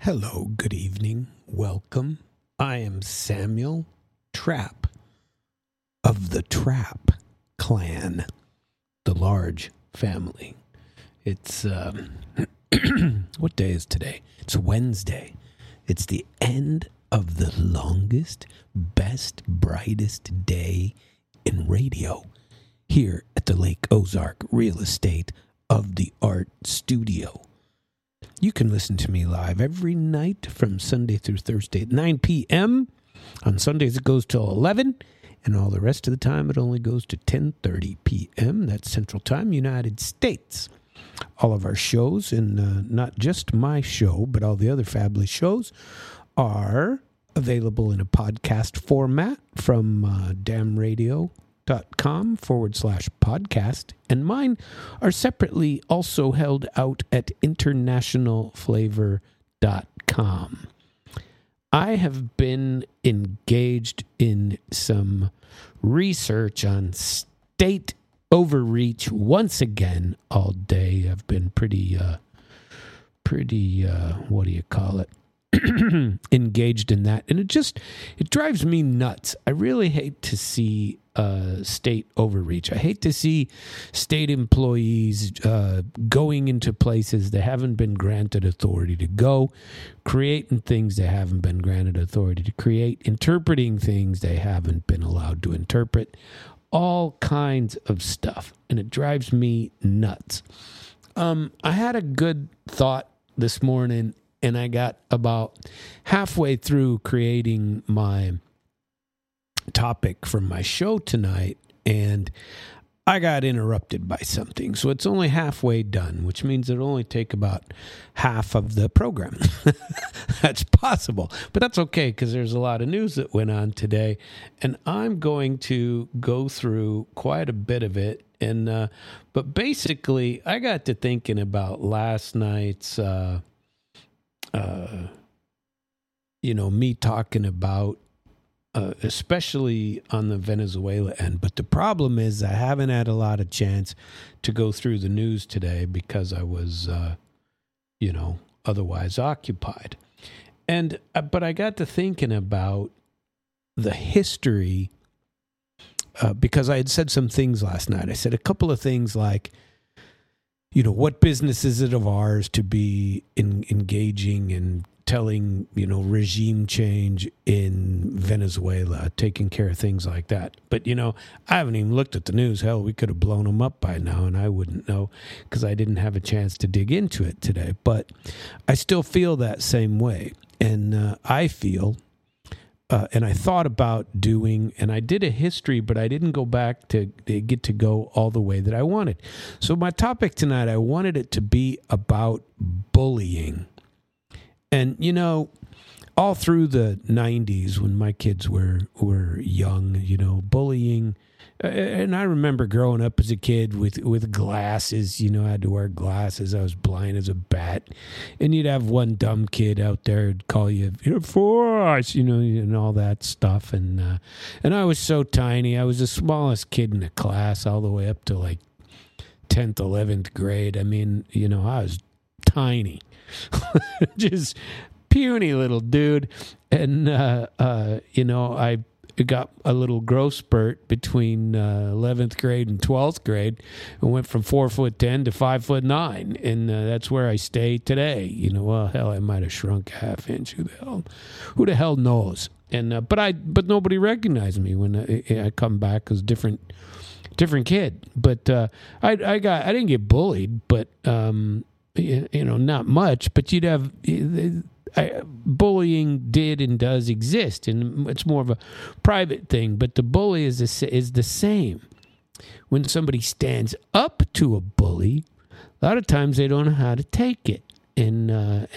Hello, good evening, welcome. I am Samuel Trapp of the Trapp clan, the large family. It's, what day is today? It's Wednesday. It's the end of the longest, best, brightest day in radio here at the Lake Ozark Real Estate of the Art Studio. You can listen to me live every night from Sunday through Thursday at 9 p.m. On Sundays it goes till 11, and all the rest of the time it only goes to 10:30 p.m. That's Central Time, United States. All of our shows, and not just my show, but all the other fabulous shows, are available in a podcast format from damradio.com/podcast, and mine are separately also held out at internationalflavor.com. I have been engaged in some research on state overreach once again all day. I've been pretty what do you call it? Engaged in that, and it drives me nuts. I really hate to see state overreach. I hate to see state employees going into places they haven't been granted authority to go, creating things they haven't been granted authority to create, interpreting things they haven't been allowed to interpret, all kinds of stuff, and it drives me nuts. I had a good thought this morning, and I got about halfway through creating my topic for my show tonight, and I got interrupted by something. So it's only halfway done, which means it'll only take about half of the program. That's possible, but that's okay because there's a lot of news that went on today, and I'm going to go through quite a bit of it. And but basically, I got to thinking about last night's me talking about, especially on the Venezuela end. But the problem is I haven't had a lot of chance to go through the news today because I was, otherwise occupied. And, but I got to thinking about the history, because I had said some things last night. I said a couple of things like, what business is it of ours to be engaging in telling, regime change in Venezuela, taking care of things like that. But, I haven't even looked at the news. Hell, we could have blown them up by now, and I wouldn't know because I didn't have a chance to dig into it today. But I still feel that same way. And I feel, and I thought about doing, and I did a history, but I didn't go back to get to go all the way that I wanted. So my topic tonight, I wanted it to be about bullying. And, all through the 90s when my kids were young, bullying. And I remember growing up as a kid with glasses, I had to wear glasses. I was blind as a bat. And you'd have one dumb kid out there who'd call you, force, and all that stuff. And I was so tiny. I was the smallest kid in the class all the way up to like 10th, 11th grade. I mean, I was tiny. Just puny little dude. And, I got a little growth spurt between 11th grade and 12th grade and went from 4'10" to 5'9", and that's where I stay today. Well, hell, I might have shrunk a half inch. Who the hell knows? And but nobody recognized me when I come back as different kid. But I didn't get bullied, but not much. But you'd have. Bullying did and does exist, and it's more of a private thing. But the bully is the same. When somebody stands up to a bully, a lot of times they don't know how to take it, and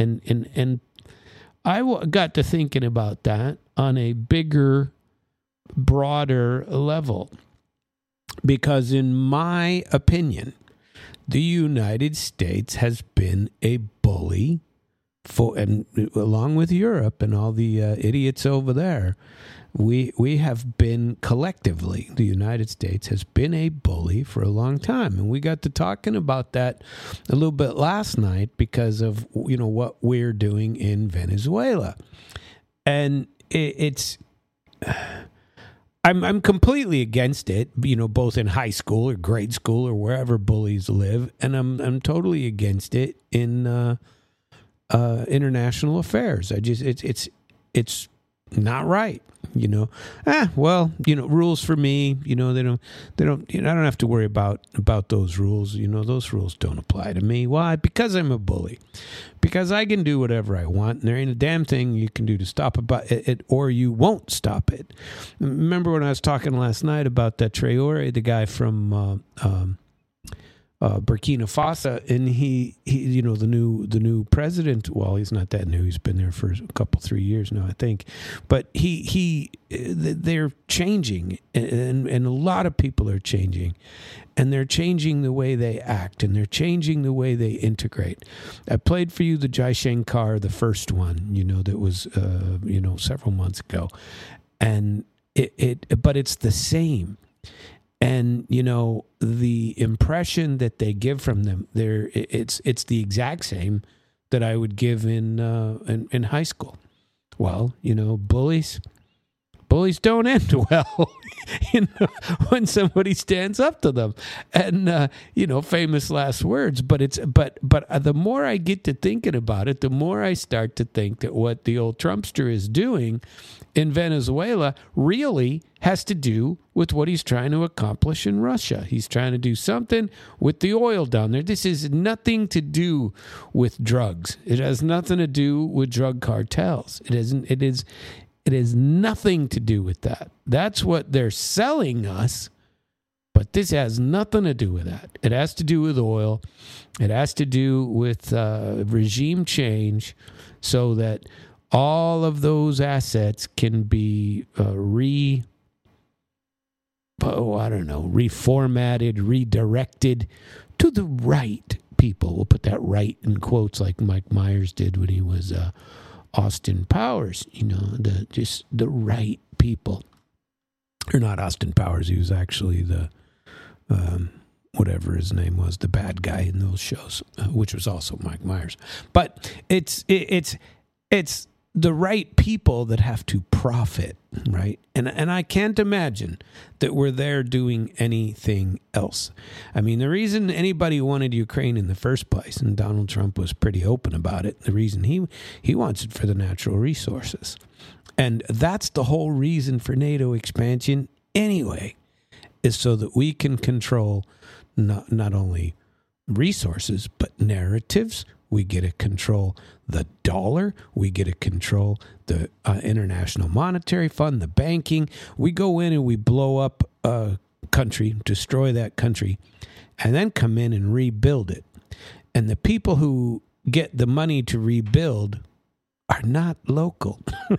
I got to thinking about that on a bigger, broader level, because in my opinion, the United States has been a bully. And along with Europe and all the idiots over there, we have been collectively, the United States has been a bully for a long time. And we got to talking about that a little bit last night because of, what we're doing in Venezuela. And I'm completely against it, both in high school or grade school or wherever bullies live. And I'm totally against it in international affairs. It's not right. Rules for me, they don't, I don't have to worry about those rules. Those rules don't apply to me. Why? Because I'm a bully. Because I can do whatever I want, and there ain't a damn thing you can do to stop it, or you won't stop it. Remember when I was talking last night about that Traoré, the guy from Burkina Faso, and he the new president. Well, he's not that new. He's been there for a couple 3 years now, I think. But they're changing, and a lot of people are changing, and they're changing the way they act, and they're changing the way they integrate. I played for you the Jai Shankar, the first one, that was several months ago, and but it's the same. And, the impression that they give from them, it's the exact same that I would give in high school. Well, bullies don't end well, when somebody stands up to them. And, famous last words. But the more I get to thinking about it, the more I start to think that what the old Trumpster is doing in Venezuela really has to do with what he's trying to accomplish in Russia. He's trying to do something with the oil down there. This is nothing to do with drugs. It has nothing to do with drug cartels. It is nothing to do with that. That's what they're selling us, but this has nothing to do with that. It has to do with oil. It has to do with regime change so that all of those assets can be reformatted, redirected to the right people. We'll put that right in quotes like Mike Myers did when he was Austin Powers, the right people. Or not Austin Powers, he was actually the, whatever his name was, the bad guy in those shows, which was also Mike Myers. But it's the right people that have to profit, right? And I can't imagine that we're there doing anything else. I mean, the reason anybody wanted Ukraine in the first place, and Donald Trump was pretty open about it, the reason he wants it for the natural resources. And that's the whole reason for NATO expansion anyway, is so that we can control not only resources, but narratives. We get to control the dollar. We get to control the International Monetary Fund, the banking. We go in and we blow up a country, destroy that country, and then come in and rebuild it. And the people who get the money to rebuild are not local.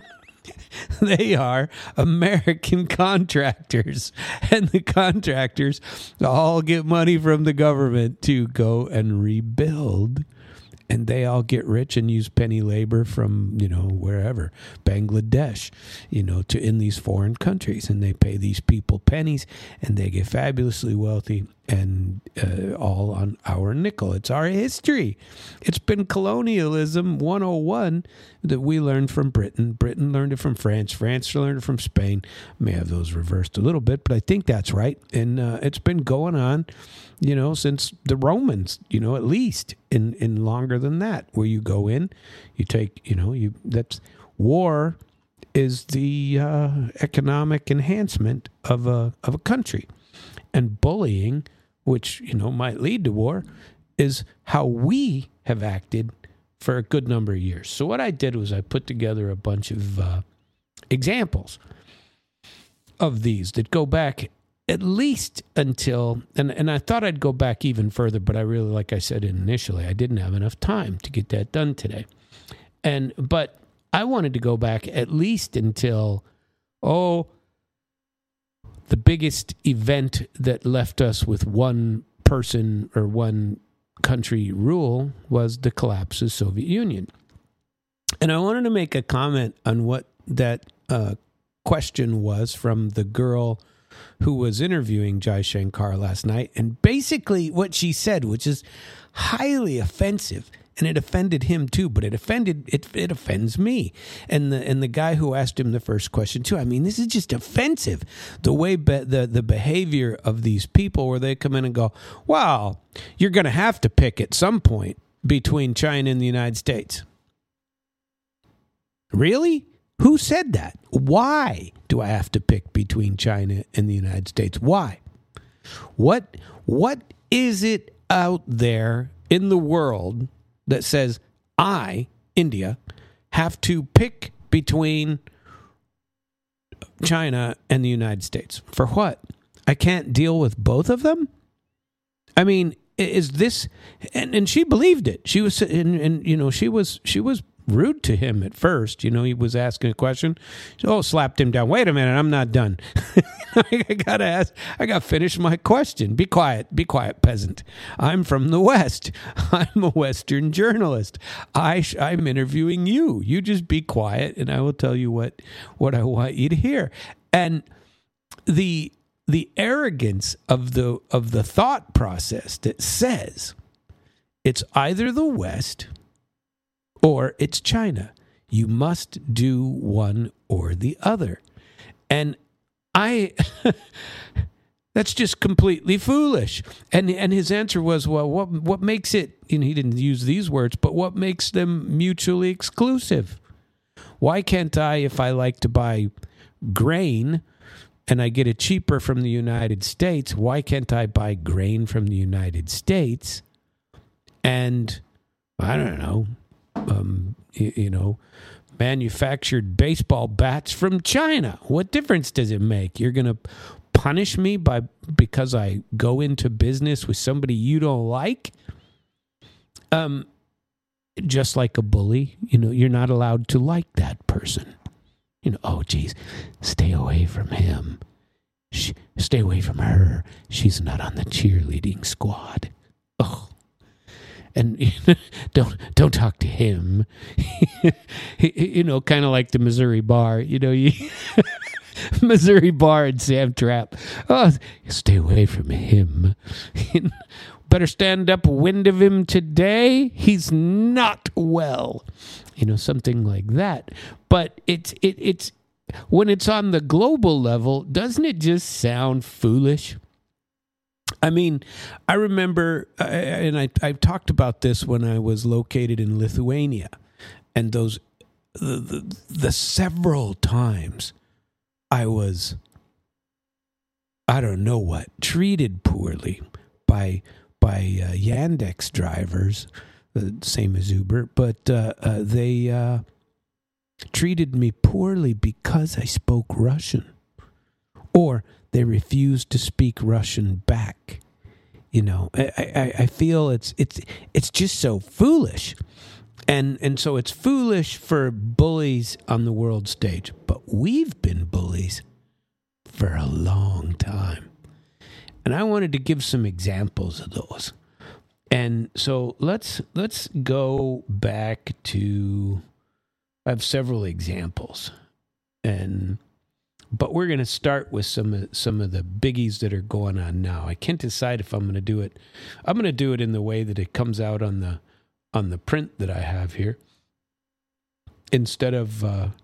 They are American contractors, and the contractors all get money from the government to go and rebuild. And they all get rich and use penny labor from, wherever, Bangladesh, to in these foreign countries. And they pay these people pennies, and they get fabulously wealthy, and all on our nickel. It's our history. It's been colonialism 101 that we learned from Britain. Britain learned it from France. France learned it from Spain. May have those reversed a little bit, but I think that's right. And it's been going on, since the Romans, at least in longer than that, where you go in, you take, that's war is the economic enhancement of a country. And bullying, which, might lead to war, is how we have acted for a good number of years. So what I did was I put together a bunch of examples of these that go back at least until, and I thought I'd go back even further, but I really, like I said initially, I didn't have enough time to get that done today. But I wanted to go back at least until, the biggest event that left us with one person or one country rule was the collapse of the Soviet Union. And I wanted to make a comment on what that question was from the girl who was interviewing Jai Shankar last night. And basically what she said, which is highly offensive, and it offended him too, but it offends me. And the guy who asked him the first question too. I mean, this is just offensive. The way the behavior of these people, where they come in and go, "Well, you're going to have to pick at some point between China and the United States." Really? Who said that? Why do I have to pick between China and the United States? Why? What is it out there in the world that says I, India, have to pick between China and the United States? For what? I can't deal with both of them? I mean, is this, and she believed it. She was, and you know, she was rude to him at first. You know, he was asking a question. Slapped him down. Wait a minute, I'm not done. I gotta ask. I gotta finish my question. Be quiet, peasant. I'm from the West. I'm a Western journalist. I'm interviewing you. You just be quiet, and I will tell you what I want you to hear. And the arrogance of the thought process that says it's either the West or it's China. You must do one or the other. And that's just completely foolish. And his answer was, well, what makes it, and he didn't use these words, but what makes them mutually exclusive? Why can't I, if I like to buy grain and I get it cheaper from the United States, why can't I buy grain from the United States and, I don't know, manufactured baseball bats from China? What difference does it make? You're going to punish me because I go into business with somebody you don't like? Just like a bully, you're not allowed to like that person. Oh, geez, stay away from him. Stay away from her. She's not on the cheerleading squad. Oh. And don't talk to him. Kind of like the Missouri Bar. Missouri Bar and Sam Trapp. Oh, stay away from him. Better stand upwind of him today. He's not well. Something like that. But it's when it's on the global level, doesn't it just sound foolish? I mean, I remember, and I've talked about this when I was located in Lithuania, and the several times I was, I don't know what, treated poorly by Yandex drivers, same as Uber, but they treated me poorly because I spoke Russian, or they refused to speak Russian back. I feel it's just so foolish, and so it's foolish for bullies on the world stage. But we've been bullies for a long time, and I wanted to give some examples of those. And so let's go back to. I have several examples, but we're going to start with some of the biggies that are going on now. I can't decide if I'm going to do it. I'm going to do it in the way that it comes out on the print that I have here, instead of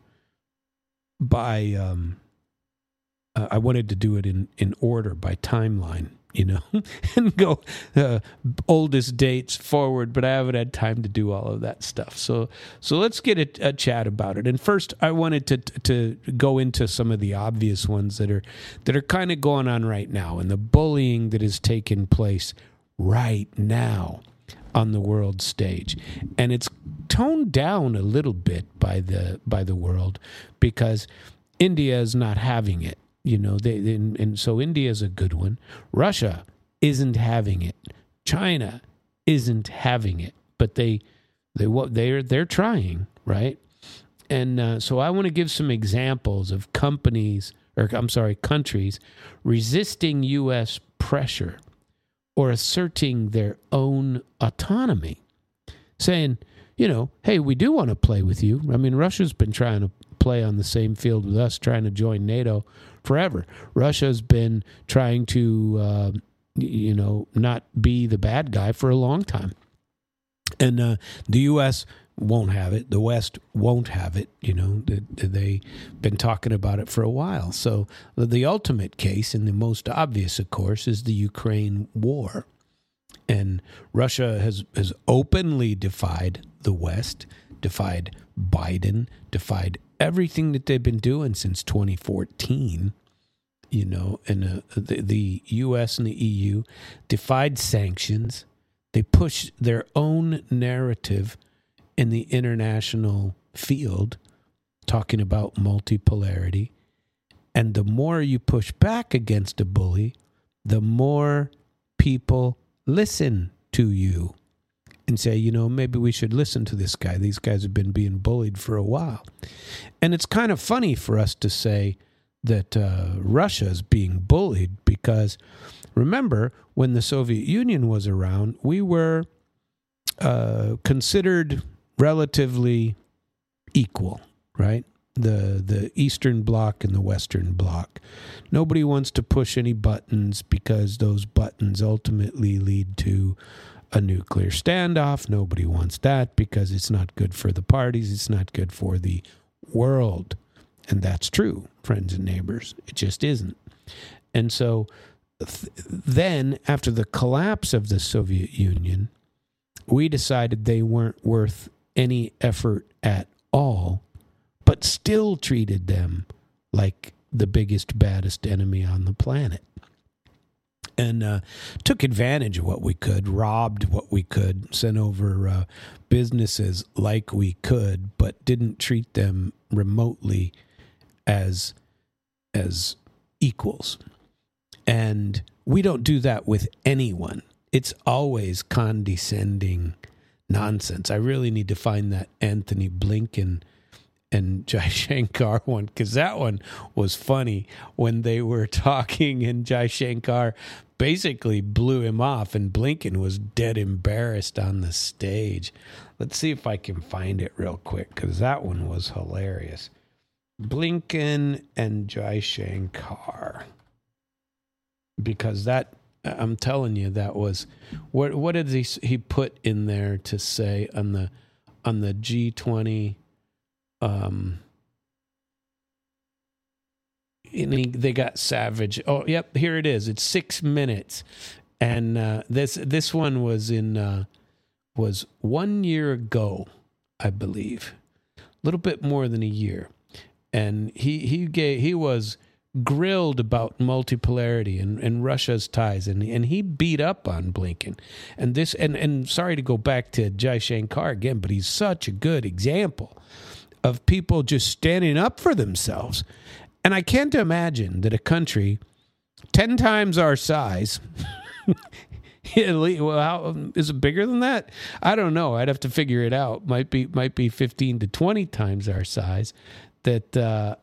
I wanted to do it in order by timeline, and go oldest dates forward, but I haven't had time to do all of that stuff. So let's get a chat about it. And first, I wanted to go into some of the obvious ones that are kind of going on right now, and the bullying that is taking place right now on the world stage. And it's toned down a little bit by the world because India is not having it. And so India is a good one. Russia isn't having it. China isn't having it, but they're trying, right? And so I want to give some examples of countries resisting U.S. pressure or asserting their own autonomy, saying, hey, we do want to play with you. I mean, Russia's been trying to play on the same field with us trying to join NATO forever. Russia's been trying to, not be the bad guy for a long time. And the U.S. won't have it. The West won't have it. They've been talking about it for a while. So the ultimate case, and the most obvious, of course, is the Ukraine war. And Russia has openly defied the West, defied Biden, defied everything that they've been doing since 2014. And the U.S. and the EU defied sanctions. They pushed their own narrative in the international field, talking about multipolarity. And the more you push back against a bully, the more people listen to you and say, maybe we should listen to this guy. These guys have been being bullied for a while. And it's kind of funny for us to say that Russia is being bullied because, remember, when the Soviet Union was around, we were considered relatively equal, right? The Eastern Bloc and the Western Bloc. Nobody wants to push any buttons because those buttons ultimately lead to a nuclear standoff. Nobody wants that because it's not good for the parties. It's not good for the world. And that's true, friends and neighbors. It just isn't. And so then, after the collapse of the Soviet Union, we decided they weren't worth any effort at all, but still treated them like the biggest, baddest enemy on the planet. And took advantage of what we could, robbed what we could, sent over businesses like we could, but didn't treat them remotely as equals. And we don't do that with anyone. It's always condescending nonsense. I really need to find that Anthony Blinken and Jai Shankar one, because that one was funny when they were talking and Jai Shankar basically blew him off and Blinken was dead embarrassed on the stage. Let's see if I can find it real quick, because that one was hilarious. Blinken and Jai Shankar. Because that, I'm telling you, that was, what did he put in there to say on the G20? They got savage. Oh, yep, here it is. It's 6 minutes, and this one was 1 year ago, I believe, a little bit more than a year, and he was grilled about multipolarity and Russia's ties, and he beat up on Blinken, and this and sorry to go back to Jai Shankar again, but he's such a good example of people just standing up for themselves. And I can't imagine that a country 10 times our size, well, is it bigger than that? I don't know. I'd have to figure it out. Might be 15 to 20 times our size, that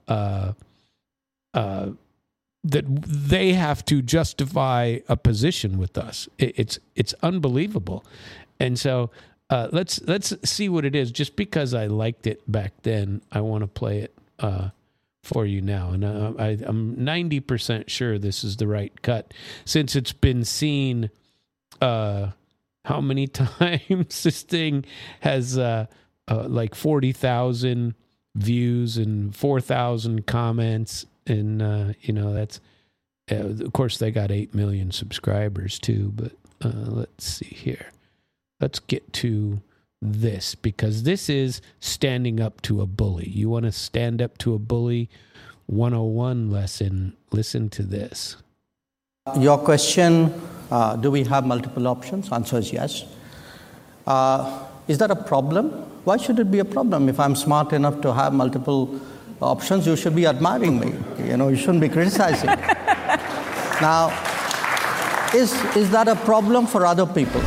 that they have to justify a position with us. It's unbelievable. And so let's see what it is. Just because I liked it back then, I want to play it for you now. And I'm 90% sure this is the right cut, since it's been seen how many times this thing has like 40,000 views and 4,000 comments. And, that's, of course, they got 8 million subscribers too. But let's see here. Let's get to this, because this is standing up to a bully. You want to stand up to a bully 101 lesson. Listen to this. Your question, do we have multiple options? Answer is yes. Is that a problem? Why should it be a problem? If I'm smart enough to have multiple options, you should be admiring me. You shouldn't be criticizing. Now, is that a problem for other people?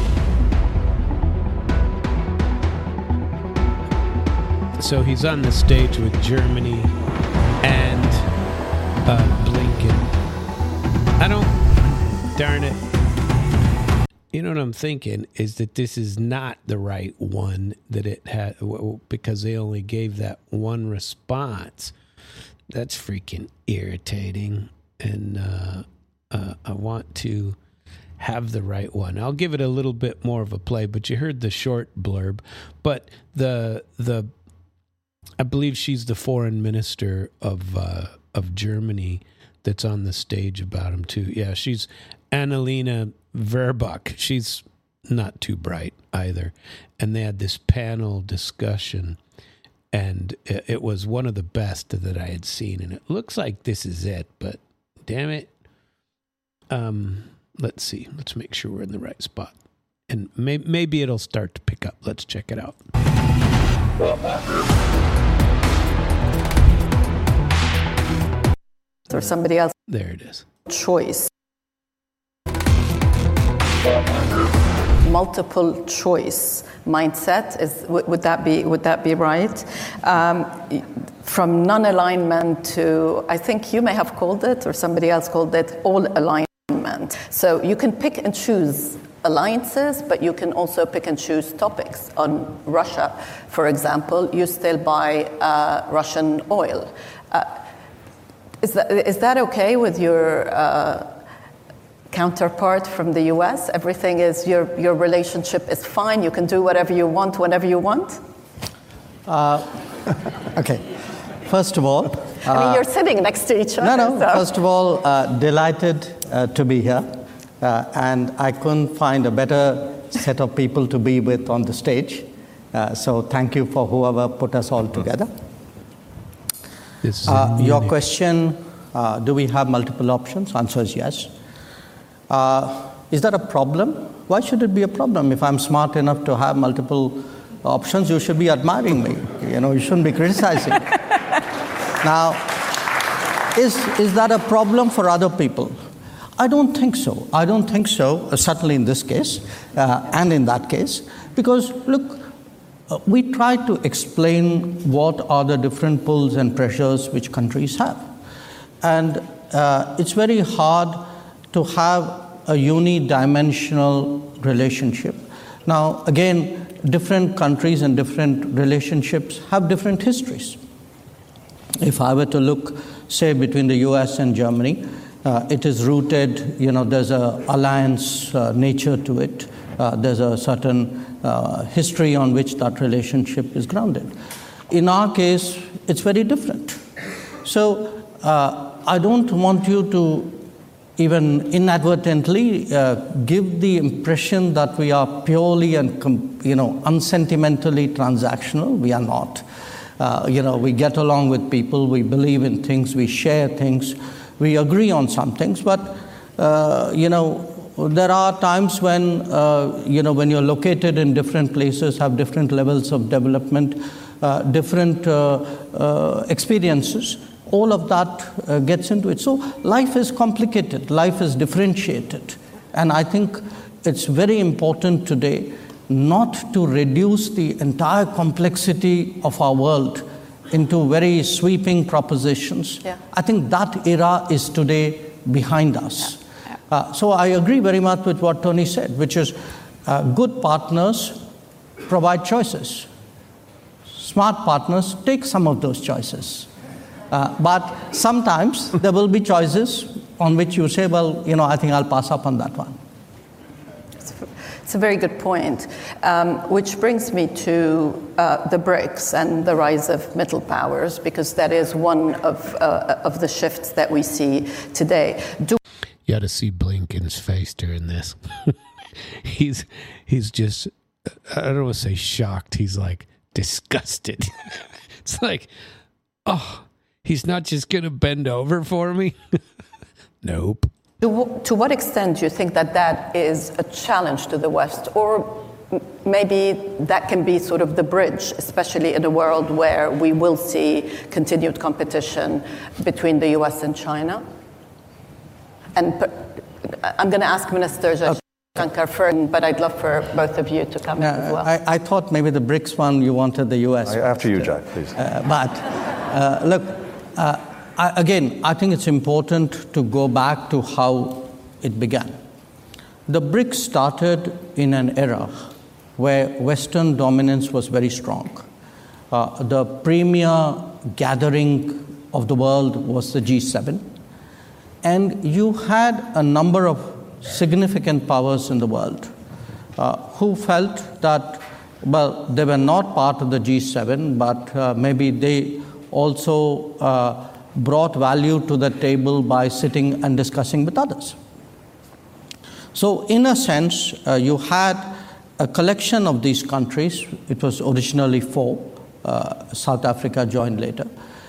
So he's on the stage with Germany and Blinken. Darn it. You know what I'm thinking is that this is not the right one that it had, because they only gave that one response. That's freaking irritating. And I want to have the right one. I'll give it a little bit more of a play, but you heard the short blurb. But the I believe she's the foreign minister of Germany that's on the stage about him too. Yeah, she's Annalena Baerbock. She's not too bright either. And they had this panel discussion, and it was one of the best that I had seen. And it looks like this is it, but damn it. Let's see. Let's make sure we're in the right spot. And maybe it'll start to pick up. Let's check it out. Or somebody else. There it is. Choice. Multiple choice mindset would that be right? From non-alignment to, I think you may have called it, or somebody else called it, all alignment. So you can pick and choose alliances, but you can also pick and choose topics. On Russia, for example, you still buy Russian oil. Is that okay with your counterpart from the U.S.? Everything is, your relationship is fine. You can do whatever you want, whenever you want? Okay. First of all... I mean, you're sitting next to each other. No. So. First of all, delighted to be here. And I couldn't find a better set of people to be with on the stage. So thank you for whoever put us all together. Your question, do we have multiple options? Answer is yes. Is that a problem? Why should it be a problem? If I'm smart enough to have multiple options, you should be admiring me. You shouldn't be criticizing. Now, is that a problem for other people? I don't think so. Certainly in this case and in that case. Because, look, we try to explain what are the different pulls and pressures which countries have. And it's very hard to have a unidimensional relationship. Now, again, different countries and different relationships have different histories. If I were to look, say, between the US and Germany, it is rooted, there's an alliance nature to it. There's a certain history on which that relationship is grounded. In our case, it's very different. So I don't want you to even inadvertently give the impression that we are purely and unsentimentally transactional. We are not. We get along with people, we believe in things, we share things, we agree on some things, but there are times when when you're located in different places, have different levels of development, different experiences. All of that gets into it. So life is complicated, life is differentiated, and I think it's very important today not to reduce the entire complexity of our world into very sweeping propositions. Yeah. I think that era is today behind us. Yeah. So I agree very much with what Tony said, which is good partners provide choices. Smart partners take some of those choices. But sometimes there will be choices on which you say, well, I think I'll pass up on that one. It's a very good point, which brings me to the BRICS and the rise of middle powers, because that is one of the shifts that we see today. You ought to see Blinken's face during this. He's just, I don't want to say shocked. He's like disgusted. It's like, oh, he's not just going to bend over for me? Nope. To what extent do you think that is a challenge to the West? Or maybe that can be sort of the bridge, especially in a world where we will see continued competition between the US and China? And I'm going to ask Minister Jaishankar first, but I'd love for both of you to come in as well. I thought maybe the BRICS one, you wanted the US. After you, Jack, please. Look, I think it's important to go back to how it began. the BRICS started in an era where Western dominance was very strong. The premier gathering of the world was the G7. And you had a number of significant powers in the world who felt that, well, they were not part of the G7, but maybe they also brought value to the table by sitting and discussing with others. So in a sense, you had a collection of these countries. It was originally 4. South Africa joined later.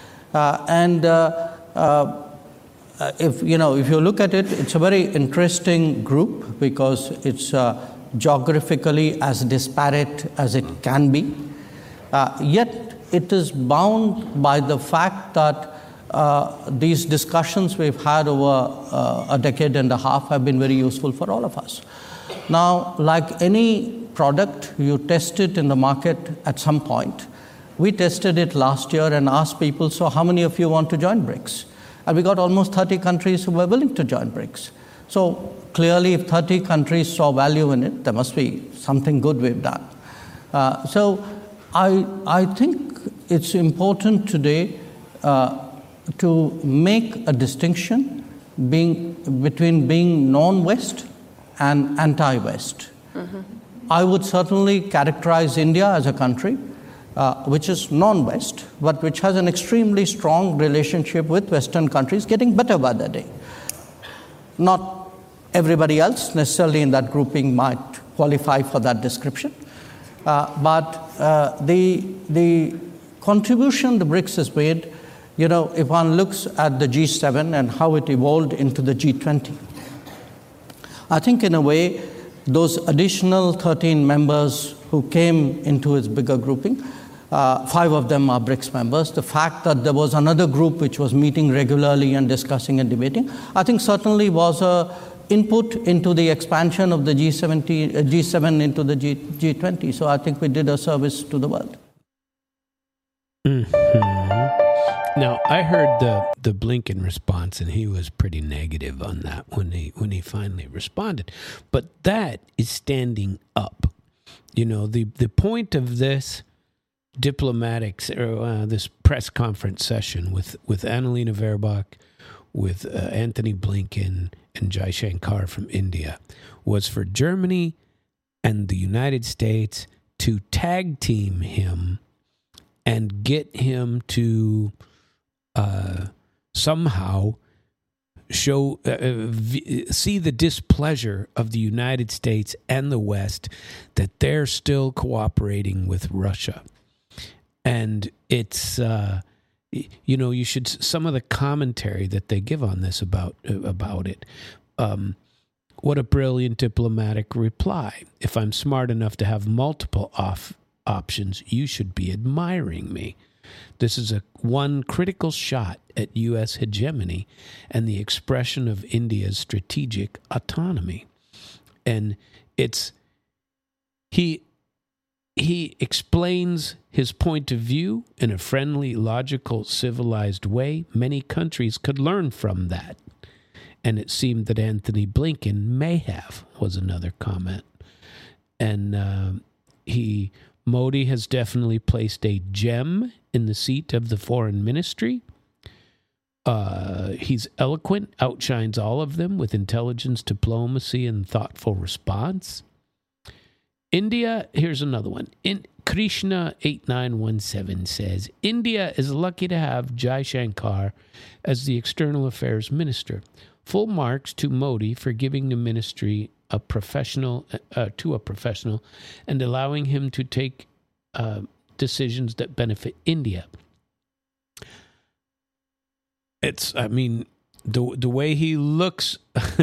If you look at it, it's a very interesting group because it's geographically as disparate as it can be. Yet it is bound by the fact that these discussions we've had over a decade and a half have been very useful for all of us. Now, like any product, you test it in the market at some point. We tested it last year and asked people, so how many of you want to join BRICS? And we got almost 30 countries who were willing to join BRICS. So clearly, if 30 countries saw value in it, there must be something good we've done. So I think it's important today to make a distinction between being non-West and anti-West. Mm-hmm. I would certainly characterize India as a country which is non-West, but which has an extremely strong relationship with Western countries, getting better by the day. Not everybody else necessarily in that grouping might qualify for that description, but the contribution the BRICS has made, if one looks at the G7 and how it evolved into the G20, I think in a way, those additional 13 members who came into its bigger grouping, 5 of them are BRICS members. The fact that there was another group which was meeting regularly and discussing and debating, I think certainly was an input into the expansion of the G7 into the G20. So I think we did a service to the world. Mm-hmm. Now, I heard the Blinken response, and he was pretty negative on that when he finally responded. But that is standing up. The point of this this press conference session with Annalena Baerbock, with Anthony Blinken and Jai Shankar from India was for Germany and the United States to tag team him and get him to somehow see the displeasure of the United States and the West that they're still cooperating with Russia. And it's, you should, some of the commentary that they give on this about it, what a brilliant diplomatic reply. If I'm smart enough to have multiple options, you should be admiring me. This is one critical shot at U.S. hegemony and the expression of India's strategic autonomy. And he explains his point of view in a friendly, logical, civilized way. Many countries could learn from that. And it seemed that Anthony Blinken may have, was another comment. And Modi has definitely placed a gem in the seat of the foreign ministry. He's eloquent, outshines all of them with intelligence, diplomacy, and thoughtful response. India, here's another one. Krishna 8917 says, India is lucky to have Jai Shankar as the external affairs minister. Full marks to Modi for giving the ministry to a professional and allowing him to take decisions that benefit India. The way he looks,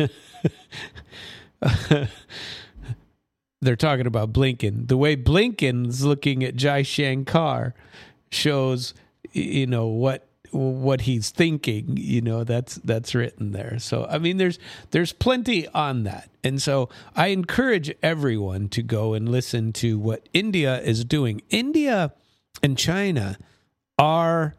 they're talking about Blinken. The way Blinken's looking at Jai Shankar shows, what he's thinking. That's written there. So there's plenty on that, and so I encourage everyone to go and listen to what India is doing. India and China are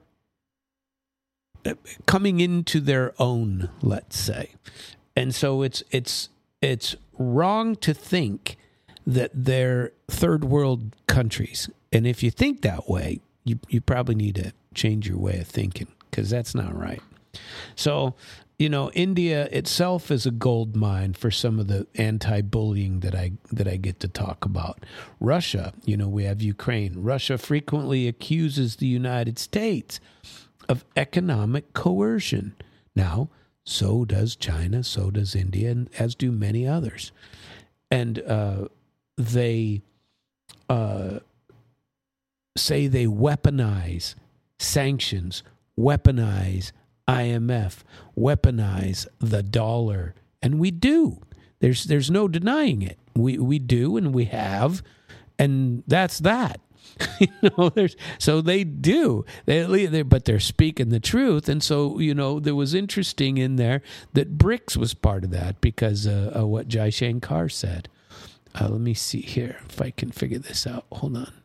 coming into their own, let's say, and so it's wrong to think that they're third world countries. And if you think that way, you probably need to change your way of thinking, because that's not right. So, India itself is a gold mine for some of the anti-bullying that I get to talk about. Russia, we have Ukraine. Russia frequently accuses the United States of economic coercion. Now, so does China, so does India, and as do many others. And they say they weaponize sanctions, weaponize IMF, weaponize the dollar, and we do. There's no denying it. We do, and we have, and that's that. So they do. But they're speaking the truth, and so there was interesting in there that BRICS was part of that because of what Jai Shankar said. Let me see here if I can figure this out. Hold on.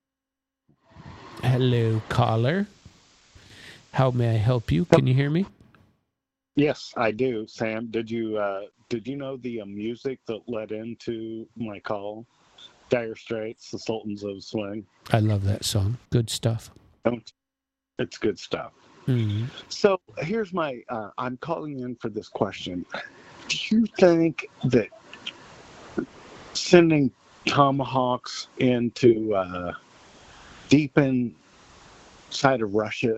Hello, caller. How may I help you? Can you hear me? Yes, I do, Sam. Did you know the music that led into my call? Dire Straits, The Sultans of Swing. I love that song. Good stuff. It's good stuff. Mm-hmm. So here's my, I'm calling in for this question. Do you think that sending Tomahawks into deep inside of Russia,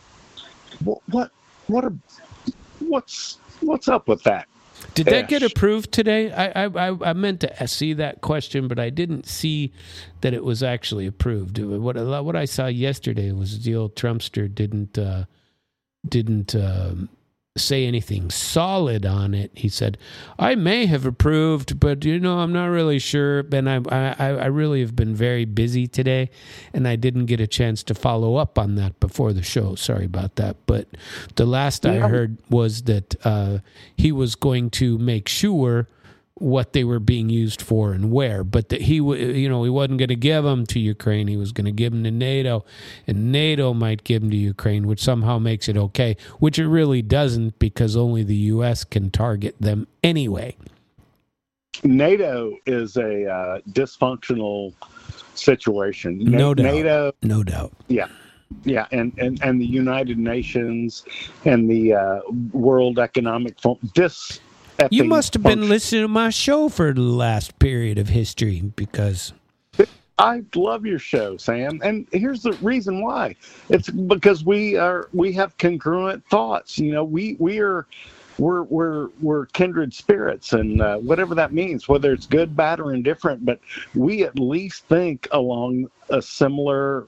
what's up with that? Did that get approved today? I meant to see that question, but I didn't see that it was actually approved. What I saw yesterday was the old Trumpster didn't say anything solid on it. He said, "I may have approved, but I'm not really sure." And I really have been very busy today, and I didn't get a chance to follow up on that before the show. Sorry about that. But the last I heard was that he was going to make sure what they were being used for and where, but that he wasn't going to give them to Ukraine. He was going to give them to NATO, and NATO might give them to Ukraine, which somehow makes it okay, which it really doesn't, because only the U.S. can target them anyway. NATO is a dysfunctional situation. No doubt. NATO, no doubt. Yeah, and the United Nations and the World Economic Forum. You must have been listening to my show for the last period of history, because I love your show, Sam. And here's the reason why. It's because we have congruent thoughts. We're kindred spirits, and whatever that means, whether it's good, bad, or indifferent, but we at least think along a similar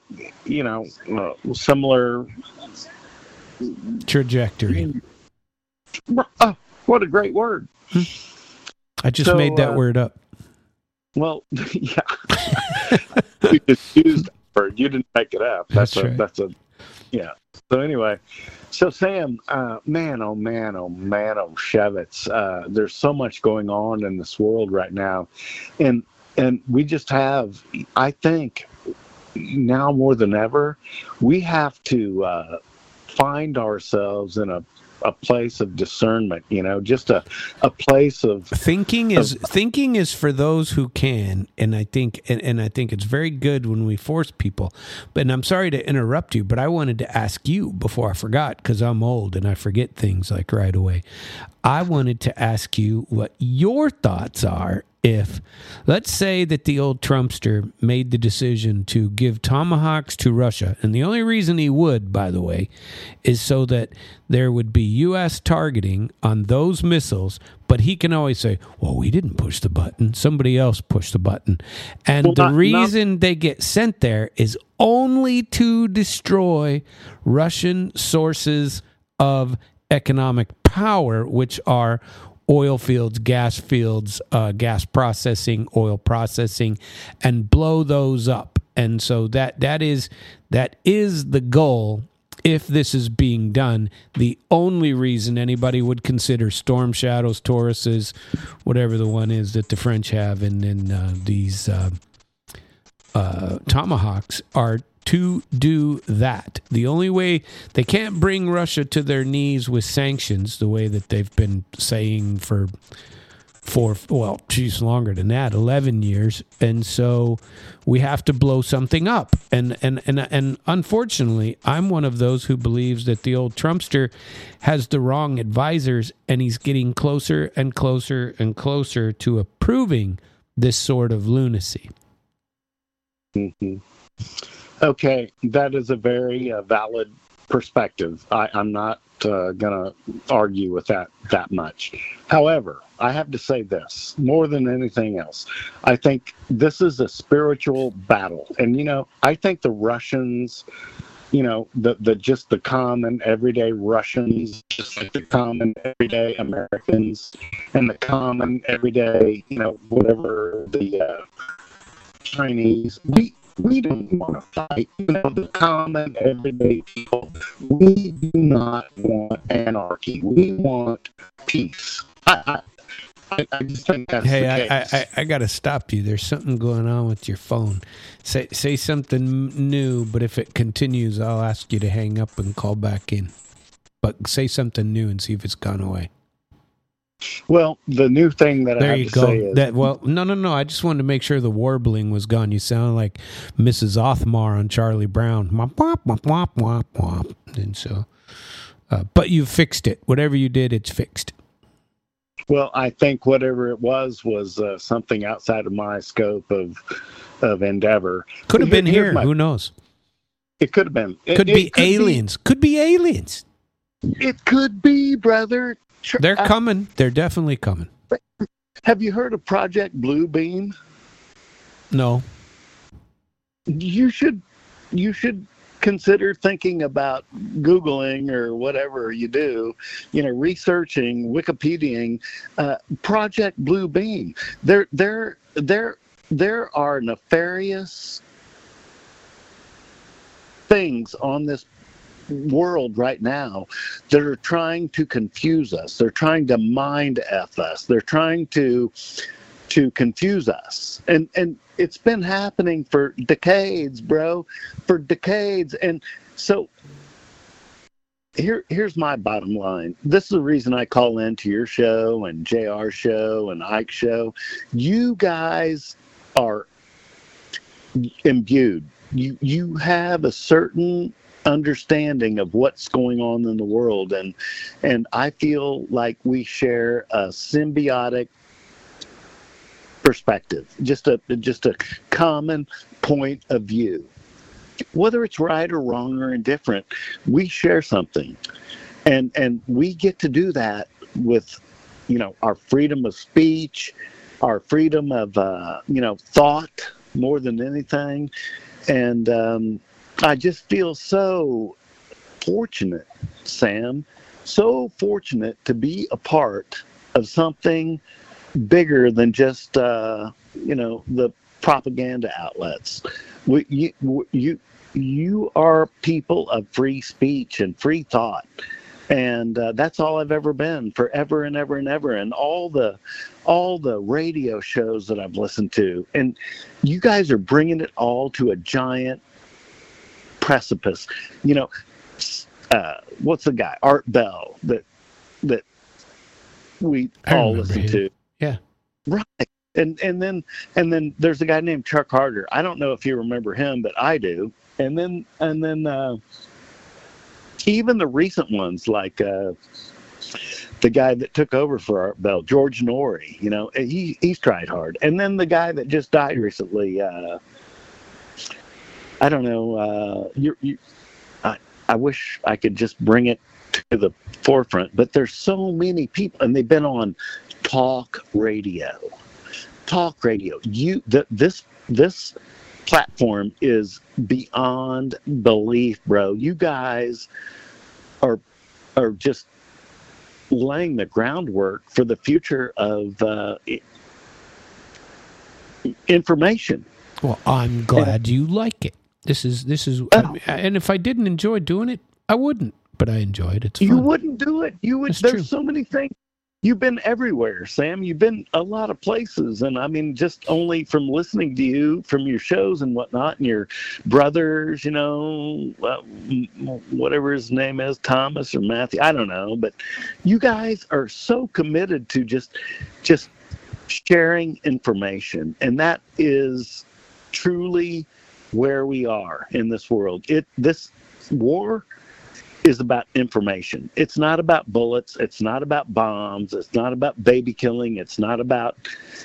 trajectory. Oh, what a great word. I just made that word up. Well, yeah. You just used that word. You didn't make it up. That's right. Yeah. So anyway, Sam, man, oh Shevitz, there's so much going on in this world right now. And we just have, I think, now more than ever, we have to find ourselves in a place of discernment, just a place of thinking is for those who can, and I think it's very good when we force people. But I'm sorry to interrupt you, but I wanted to ask you before I forgot, because I'm old and I forget things like right away. I wanted to ask you what your thoughts are if, let's say that the old Trumpster made the decision to give Tomahawks to Russia, and the only reason he would, by the way, is so that there would be U.S. targeting on those missiles, but he can always say, well, we didn't push the button. Somebody else pushed the button. And the reason they get sent there is only to destroy Russian sources of economic power, which are oil fields, gas processing, oil processing, and blow those up. And so that is the goal. If this is being done, the only reason anybody would consider Storm Shadows, Tauruses, whatever the one is that the French have, and then these Tomahawks are to do that. The only way they can't bring Russia to their knees with sanctions, the way that they've been saying for longer than that, 11 years. And so we have to blow something up. And unfortunately, I'm one of those who believes that the old Trumpster has the wrong advisors, and he's getting closer and closer and closer to approving this sort of lunacy. Mm-hmm. Okay, that is a very valid perspective. I'm not going to argue with that much. However, I have to say this, more than anything else, I think this is a spiritual battle. And, I think the Russians, the common everyday Russians, just like the common everyday Americans, and the common everyday, whatever the Chinese, we don't want to fight. The common everyday people, we do not want anarchy. We want peace. I just think that's the case. I got to stop you. There's something going on with your phone. Say something new, but if it continues, I'll ask you to hang up and call back in. But say something new and see if it's gone away. Well, the new thing that there I you have to go. say is... No. I just wanted to make sure the warbling was gone. You sound like Mrs. Othmar on Charlie Brown. Womp, womp, womp, womp, womp, womp. And so, but you fixed it. Whatever you did, it's fixed. Well, I think whatever it was something outside of my scope of endeavor. Could have been here. Who knows? It could have been. Could be aliens. Could be aliens. It could be, brother. They're coming. They're definitely coming. Have you heard of Project Bluebeam? No. You should consider thinking about Googling or whatever you do, researching, Wikipediaing Project Bluebeam. There are nefarious things on this world right now that are trying to confuse us. They're trying to mind F us. They're trying to confuse us. And it's been happening for decades, bro. For decades. And so here's my bottom line. This is the reason I call into your show and JR's show and Ike's show. You guys are imbued. You have a certain understanding of what's going on in the world, and I feel like we share a symbiotic perspective, just a common point of view. Whether it's right or wrong or indifferent, we share something, and we get to do that with our freedom of speech, our freedom of thought more than anything. And I just feel so fortunate, Sam, so fortunate to be a part of something bigger than just, the propaganda outlets. You are people of free speech and free thought. And that's all I've ever been, forever and ever and ever. And all the radio shows that I've listened to. And you guys are bringing it all to a giant precipice. What's the guy, Art Bell, that we all listen to? Yeah, right. And then there's a guy named Chuck Harder. I don't know if you remember him, but I do. And then even the recent ones, like the guy that took over for Art Bell, George Norrie. He's tried hard. And then the guy that just died recently. I don't know. I wish I could just bring it to the forefront, but there's so many people, and they've been on talk radio. This platform is beyond belief, bro. You guys are just laying the groundwork for the future of information. Well, I'm glad you like it. This is, and if I didn't enjoy doing it, I wouldn't. But I enjoy it. It's fun. You wouldn't do it. You would. That's There's true. so many things. You've been everywhere, Sam. You've been a lot of places, and I mean, just only from listening to you, from your shows and whatnot, and your brothers, whatever his name is, Thomas or Matthew, I don't know, but you guys are so committed to just sharing information, and that is truly where we are in this world. This war is about information. It's not about bullets. It's not about bombs. It's not about baby killing. It's not about,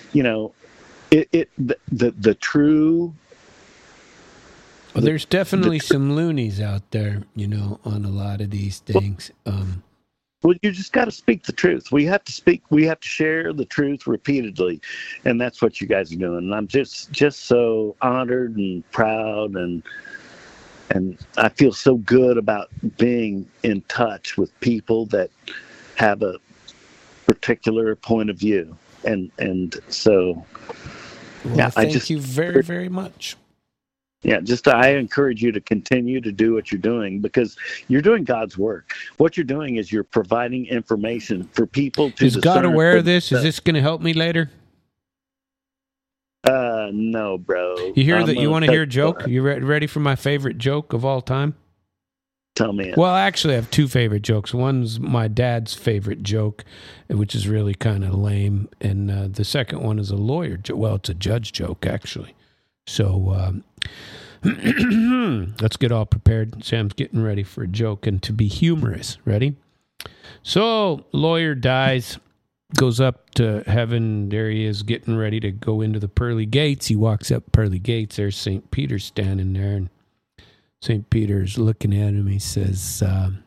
the true. Well, there's definitely some loonies out there, on a lot of these things. Well, you just got to speak the truth. We have to share the truth repeatedly. And that's what you guys are doing. And I'm just so honored and proud, and I feel so good about being in touch with people that have a particular point of view. And so, well, thank you very, very much. Yeah, I encourage you to continue to do what you're doing, because you're doing God's work. What you're doing is you're providing information for people to. Is God aware of this? Is this going to help me later? No, bro. You hear that? You want to hear a joke? You ready for my favorite joke of all time? Tell me. Well, actually, I have two favorite jokes. One's my dad's favorite joke, which is really kind of lame, and the second one is a lawyer joke. Well, it's a judge joke, actually. So let's get all prepared. Sam's getting ready for a joke and to be humorous. Ready? So, lawyer dies, goes up to heaven. There he is, getting ready to go into the pearly gates. He walks up pearly gates. There's St. Peter standing there, and St. Peter's looking at him. He says,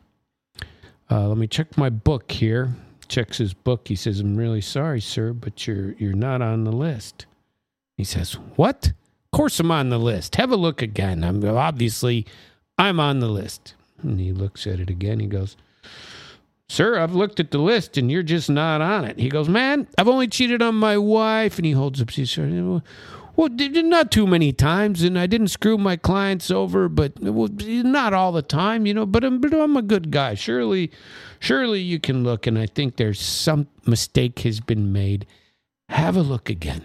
let me check my book here. Checks his book. He says, I'm really sorry, sir, but you're not on the list. He says, what? Of course I'm on the list. Have a look again. I'm on the list. And he looks at it again. He goes, sir, I've looked at the list and you're just not on it. He goes, man, I've only cheated on my wife. And he holds up his shirt. Well, not too many times, and I didn't screw my clients over, but not all the time, but I'm a good guy. Surely you can look, and I think there's some mistake has been made. Have a look again.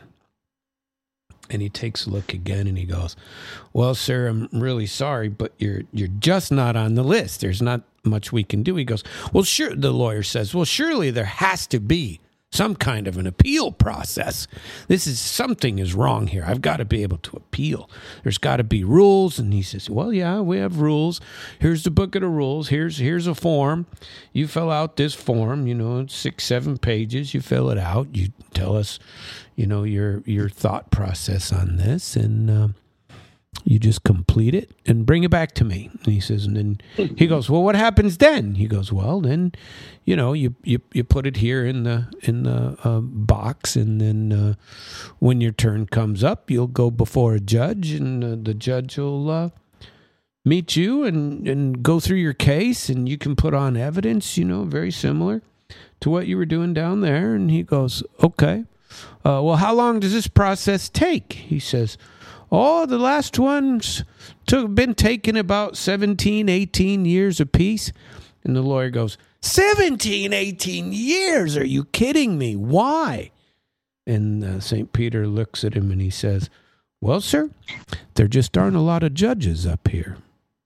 And he takes a look again, and he goes, well, sir, I'm really sorry, but you're just not on the list. There's not much we can do. He goes, well, sure. The lawyer says, well, surely there has to be some kind of an appeal process. Something is wrong here. I've got to be able to appeal. There's got to be rules. And he says, well, yeah, we have rules. Here's the book of the rules. Here's a form. You fill out this form, 6-7 pages. You fill it out. You tell us, your thought process on this, and you just complete it and bring it back to me. And he says, and then he goes, well, what happens then? He goes, well, then, you put it here in the box, and then when your turn comes up, you'll go before a judge, and the judge will meet you and go through your case, and you can put on evidence, very similar to what you were doing down there. And he goes, okay. Well, how long does this process take? He says, oh, the last one's been taking about 17, 18 years apiece. And the lawyer goes, 17, 18 years? Are you kidding me? Why? And St. Peter looks at him and he says, well, sir, there just aren't a lot of judges up here.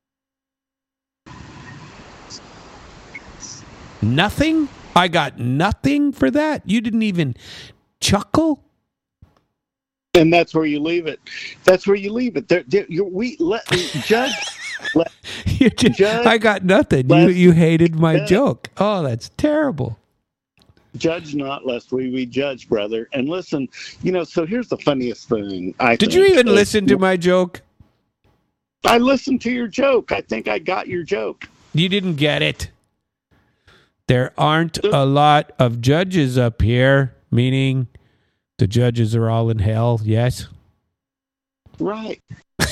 Nothing? I got nothing for that? You didn't even chuckle? And that's where you leave it. Judge. I got nothing. You hated my joke. Oh, that's terrible. Judge not, lest we be judged, brother. And listen, so here's the funniest thing. Did you even listen to my joke? I listened to your joke. I think I got your joke. You didn't get it. There aren't a lot of judges up here, meaning the judges are all in hell, yes? Right.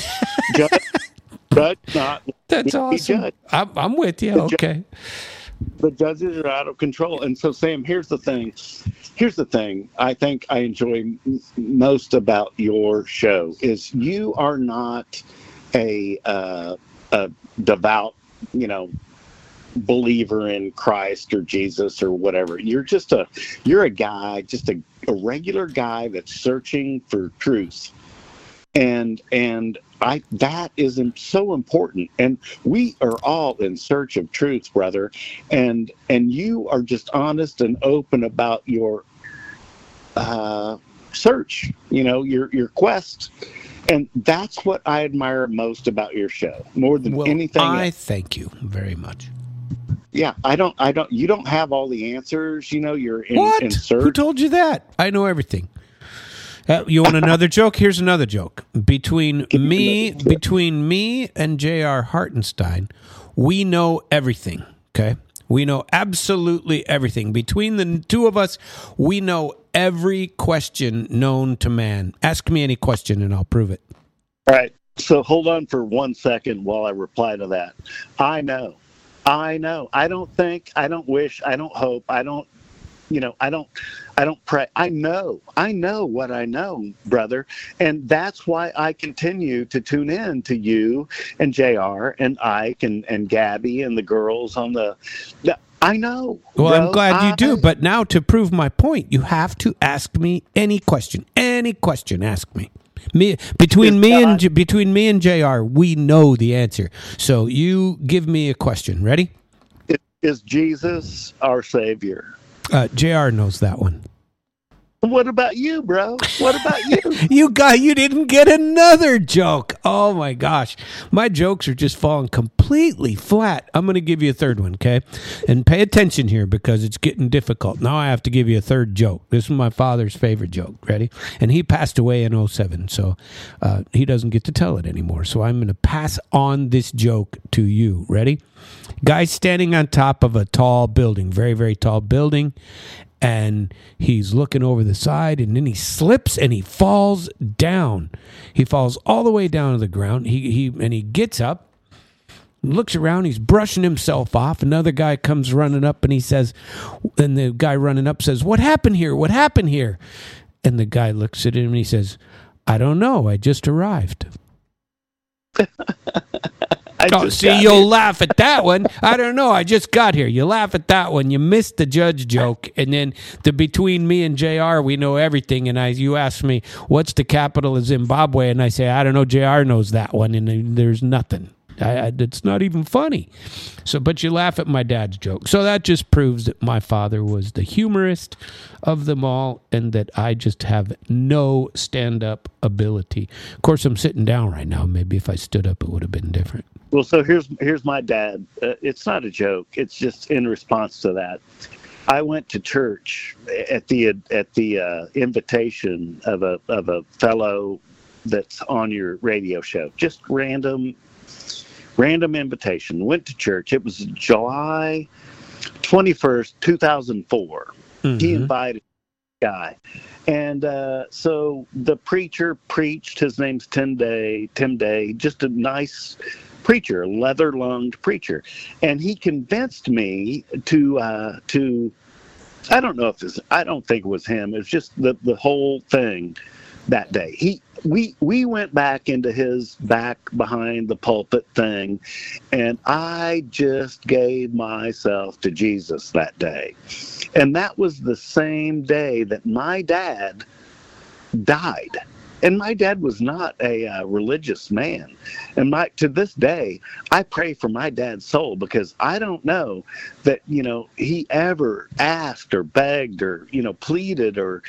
Judge not. That's awesome. I'm with you. Okay. The judges are out of control. And so, Sam, here's the thing. I think I enjoy most about your show is you are not a devout, believer in Christ or Jesus or whatever. You're a guy, just a regular guy that's searching for truth. And that is so important. And we are all in search of truth, brother. And you are just honest and open about your search, your quest. And that's what I admire most about your show, more than anything else. Thank you very much. Yeah, you don't have all the answers, you're in search. Who told you that? I know everything. You want another joke? Here's another joke. Between me and J.R. Hartenstein, we know everything, okay? We know absolutely everything. Between the two of us, we know every question known to man. Ask me any question and I'll prove it. All right. So hold on for 1 second while I reply to that. I know. I don't think, I don't wish, I don't hope, I don't pray. I know what I know, brother. And that's why I continue to tune in to you and JR and Ike and Gabby and the girls on I know. Well, bro. I'm glad you do. But now to prove my point, you have to ask me any question. Any question, ask me. Between me and JR, we know the answer. So you give me a question. Ready? Is Jesus our Savior? JR knows that one. What about you, bro? What about you? You didn't get another joke. Oh my gosh. My jokes are just falling completely flat. I'm going to give you a third one, okay? And pay attention here because it's getting difficult. Now I have to give you a third joke. This is my father's favorite joke. Ready? And he passed away in 2007, so he doesn't get to tell it anymore. So I'm going to pass on this joke to you. Ready? Guy's standing on top of a tall building, very, very tall building. And he's looking over the side, and then he slips and he falls down. He falls all the way down to the ground. He gets up, looks around, he's brushing himself off. Another guy comes running up and the guy running up says, "What happened here? What happened here?" And the guy looks at him and he says, "I don't know. I just arrived." You'll laugh at that one. I don't know. I just got here. You laugh at that one. You missed the judge joke. And then between me and JR, we know everything. And you ask me, what's the capital of Zimbabwe? And I say, I don't know. JR knows that one. And there's nothing. It's not even funny. But you laugh at my dad's joke. So that just proves that my father was the humorist of them all and that I just have no stand-up ability. Of course, I'm sitting down right now. Maybe if I stood up, it would have been different. Well, so here's my dad. It's not a joke. It's just in response to that. I went to church at the invitation of a fellow that's on your radio show. Just random invitation. Went to church. It was July 21st, 2004. Mm-hmm. He invited a guy. And so the preacher preached. His name's Tim Day. Just a nice preacher, leather-lunged preacher. And he convinced me to I don't think it was him. It was just the whole thing that day. We went back into his back behind the pulpit thing, and I just gave myself to Jesus that day. And that was the same day that my dad died. And my dad was not a religious man. And to this day, I pray for my dad's soul because I don't know that, he ever asked or begged or, pleaded or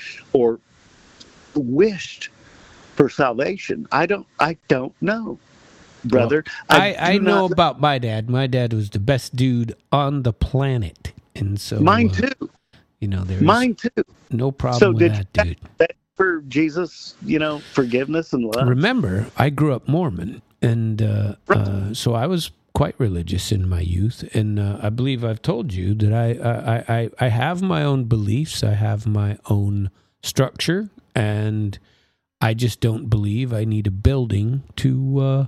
wished for salvation. I don't know, brother. Well, I know about my dad. My dad was the best dude on the planet. And so mine too. Mine too. No problem with that, dude. For Jesus, forgiveness and love. Remember, I grew up Mormon, and so I was quite religious in my youth. And I believe I've told you that I have my own beliefs. I have my own structure, and I just don't believe I need a building to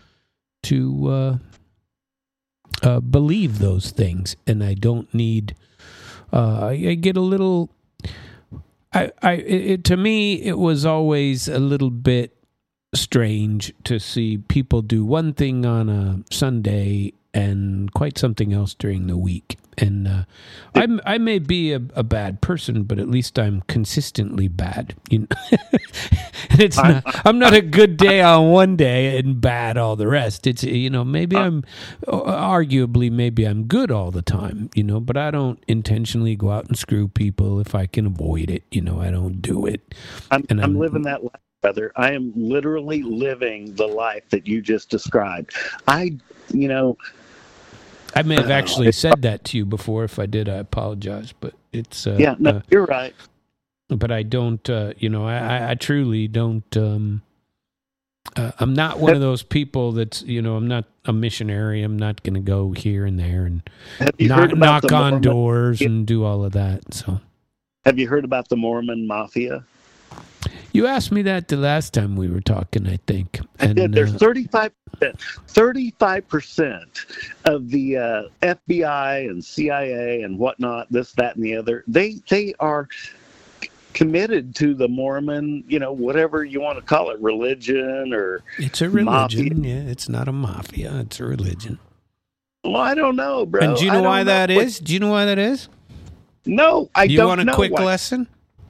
believe those things, and I don't need. I get a little. To me, it was always a little bit strange to see people do one thing on a Sunday and quite something else during the week. And I may be a bad person, but at least I'm consistently bad. You know? And I'm not a good day on one day and bad all the rest. It's, maybe I'm good all the time, but I don't intentionally go out and screw people if I can avoid it. I don't do it. I'm living that life, brother. I am literally living the life that you just described. I may have actually said that to you before. If I did, I apologize. But it's you're right. But I don't. I truly don't. I'm not one of those people that's. I'm not a missionary. I'm not going to go here and there and knock on doors and do all of that. So, have you heard about the Mormon Mafia? You asked me that the last time we were talking, I think. And there's 35% of the FBI and CIA and whatnot, this, that, and the other. They are committed to the Mormon, whatever you want to call it, religion or it's a religion. Mafia. Yeah, it's not a mafia. It's a religion. Well, I don't know, bro. And do you know why that is? Do you know why that is? No, I don't know. You want a quick lesson?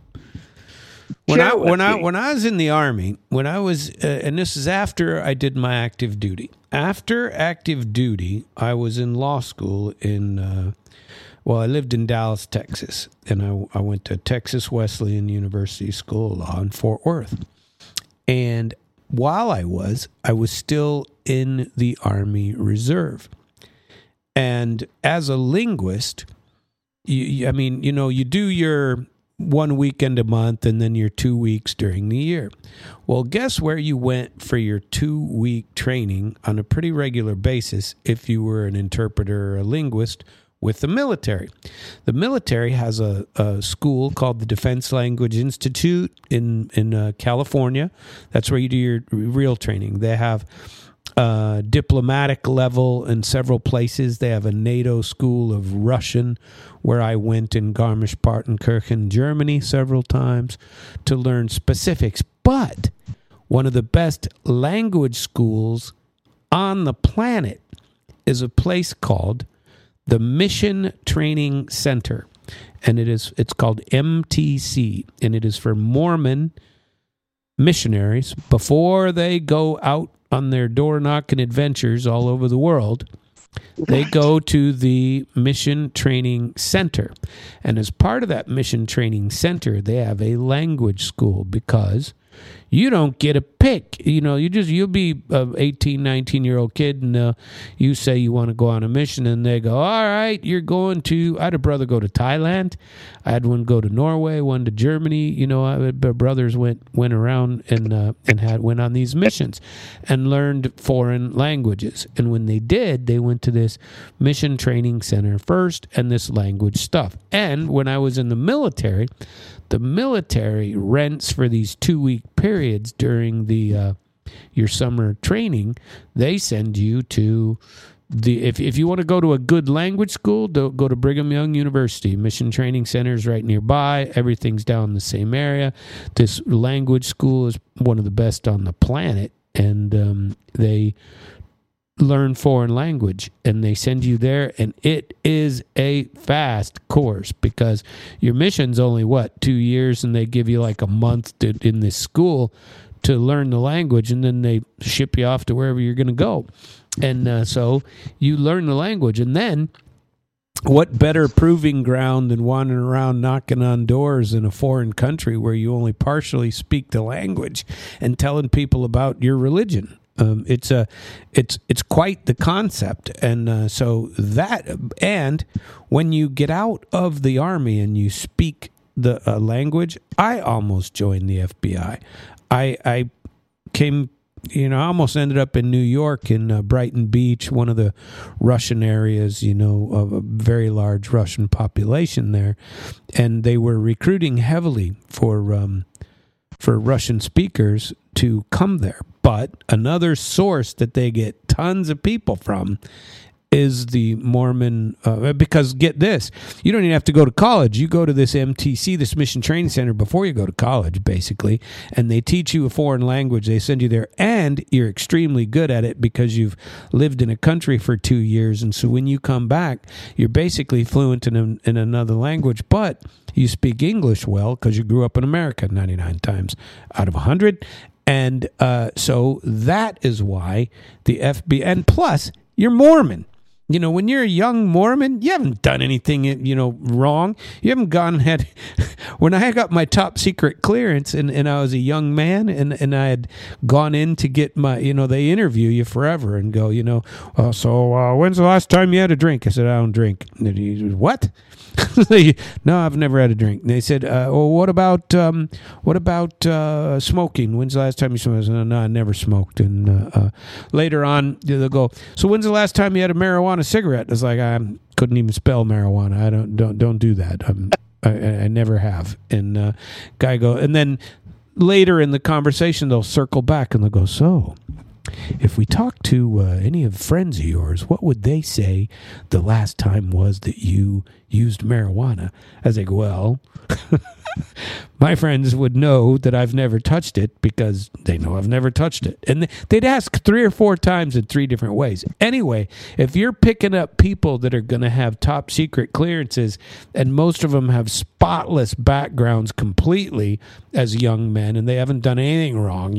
When I was in the Army, when I was, and this is after I did my active duty. After active duty, I was in law school I lived in Dallas, Texas, and I went to Texas Wesleyan University School of Law in Fort Worth. And while I was still in the Army Reserve. And as a linguist, you do your 1 weekend a month and then your 2 weeks during the year. Well, guess where you went for your 2-week training on a pretty regular basis if you were an interpreter or a linguist with the military. The military has a school called the Defense Language Institute in California. That's where you do your real training. They have diplomatic level in several places. They have a NATO school of Russian where I went in Garmisch-Partenkirchen, Germany several times to learn specifics. But one of the best language schools on the planet is a place called the Mission Training Center. And it's called MTC, and it is for Mormon missionaries before they go out on their door-knocking adventures all over the world. They go to the Mission Training Center. And as part of that Mission Training Center, they have a language school because you don't get a pick. You'll be an 18, 19-year-old kid, and you say you want to go on a mission, and they go, all right, you're going to... I had a brother go to Thailand. I had one go to Norway, one to Germany. My brothers went around and went on these missions and learned foreign languages. And when they did, they went to this Mission Training Center first and this language stuff. And when I was in the military rents for these 2-week periods during the your summer training. They send you to if you want to go to a good language school, go to Brigham Young University. Mission Training Center is right nearby. Everything's down in the same area. This language school is one of the best on the planet, and they learn foreign language, and they send you there, and it is a fast course because your mission's only 2 years, and they give you like a month in this school to learn the language, and then they ship you off to wherever you're going to go. And so you learn the language, and then what better proving ground than wandering around knocking on doors in a foreign country where you only partially speak the language and telling people about your religion? It's quite the concept, and so that, and when you get out of the Army and you speak the language, I almost joined the FBI. I came, I almost ended up in New York in Brighton Beach, one of the Russian areas, of a very large Russian population there, and they were recruiting heavily for Russian speakers to come there. But another source that they get tons of people from is the Mormon, because get this, you don't even have to go to college. You go to this MTC, this Mission Training Center, before you go to college, basically, and they teach you a foreign language. They send you there, and you're extremely good at it because you've lived in a country for 2 years. And so when you come back, you're basically fluent in another language, but you speak English well because you grew up in America 99 times out of 100. And so that is why the FBI, and plus, you're Mormon. You know, when you're a young Mormon, you haven't done anything, wrong. You haven't gone ahead. When I got my top secret clearance and I was a young man and I had gone in to get my, they interview you forever and go, so when's the last time you had a drink? I said, I don't drink. And he, what? No, I've never had a drink. And they said, well, what about smoking? When's the last time you smoked? I said, no, I never smoked. And later on, they'll go, so when's the last time you had a marijuana cigarette? It's like, I couldn't even spell marijuana. I don't do that. I never have. And guy go, and then later in the conversation, they'll circle back and they'll go, so if we talk to any of friends of yours, what would they say the last time was that you used marijuana? I was like, well, my friends would know that I've never touched it because they know I've never touched it. And they'd ask 3 or 4 times in 3 different ways. Anyway, if you're picking up people that are going to have top secret clearances, and most of them have spotless backgrounds completely as young men, and they haven't done anything wrong,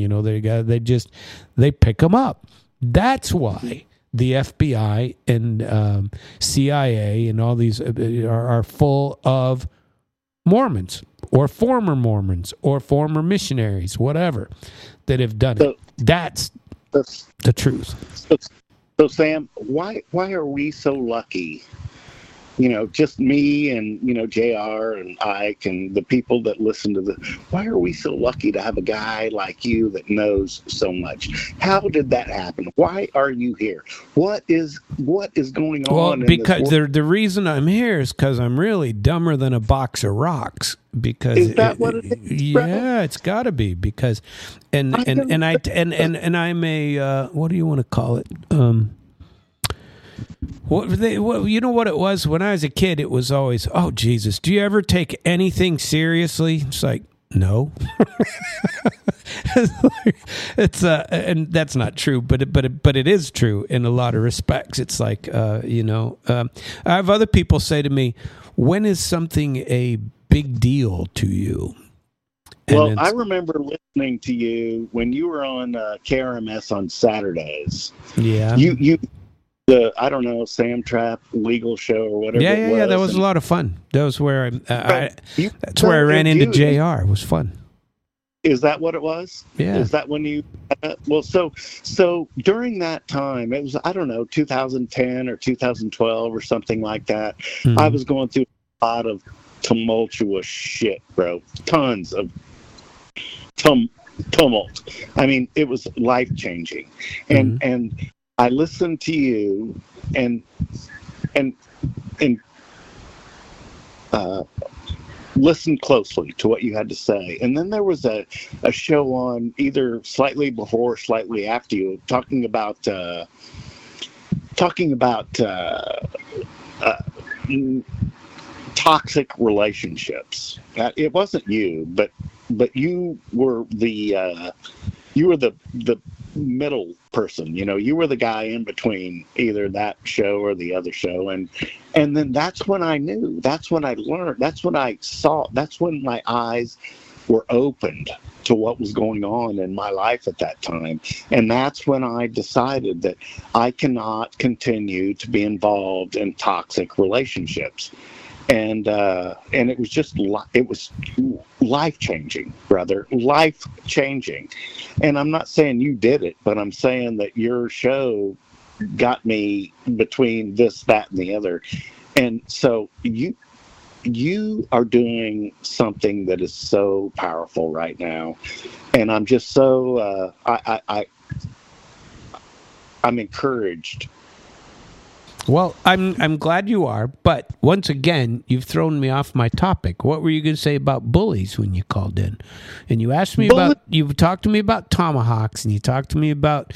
they pick them up. That's why the FBI and CIA and all these are full of Mormons or former Mormons or former missionaries, whatever, that have done it. That's the truth. So Sam, why are we so lucky? Just me and, JR and Ike and the people that listen to why are we so lucky to have a guy like you that knows so much? How did that happen? Why are you here? What is going on? Well, because the reason I'm here is because I'm really dumber than a box of rocks. Because is that what it is? Yeah, it's got to be because, and I'm a what do you want to call it? You know what it was when I was a kid? It was always, oh Jesus, do you ever take anything seriously? It's like, no. And that's not true, but it is true in a lot of respects. It's like, I have other people say to me, when is something a big deal to you? Well, I remember listening to you when you were on KRMS on Saturdays. Yeah. You I don't know, Sam Trapp legal show or whatever. Yeah. That was a lot of fun. That was where that's where I ran into JR. It was fun. Is that what it was? Yeah. Is that when you? Well, so during that time, it was, I don't know, 2010 or 2012 or something like that. Mm-hmm. I was going through a lot of tumultuous shit, bro. Tons of tumult. I mean, it was life changing, and I listened to you and listened closely to what you had to say. And then there was a show on either slightly before or slightly after you talking about toxic relationships. It wasn't you, but you were the middle person. You were the guy in between either that show or the other show, and then that's when I knew, that's when I learned, that's when I saw, that's when my eyes were opened to what was going on in my life at that time. And that's when I decided that I cannot continue to be involved in toxic relationships. And it was just, it was life-changing, brother, life-changing. And I'm not saying you did it, but I'm saying that your show got me between this, that, and the other. And so you are doing something that is so powerful right now. And I'm just so, I'm encouraged. Well, I'm glad you are, but once again, you've thrown me off my topic. What were you going to say about bullies when you called in? And you asked me you talked to me about tomahawks, and you talked to me about,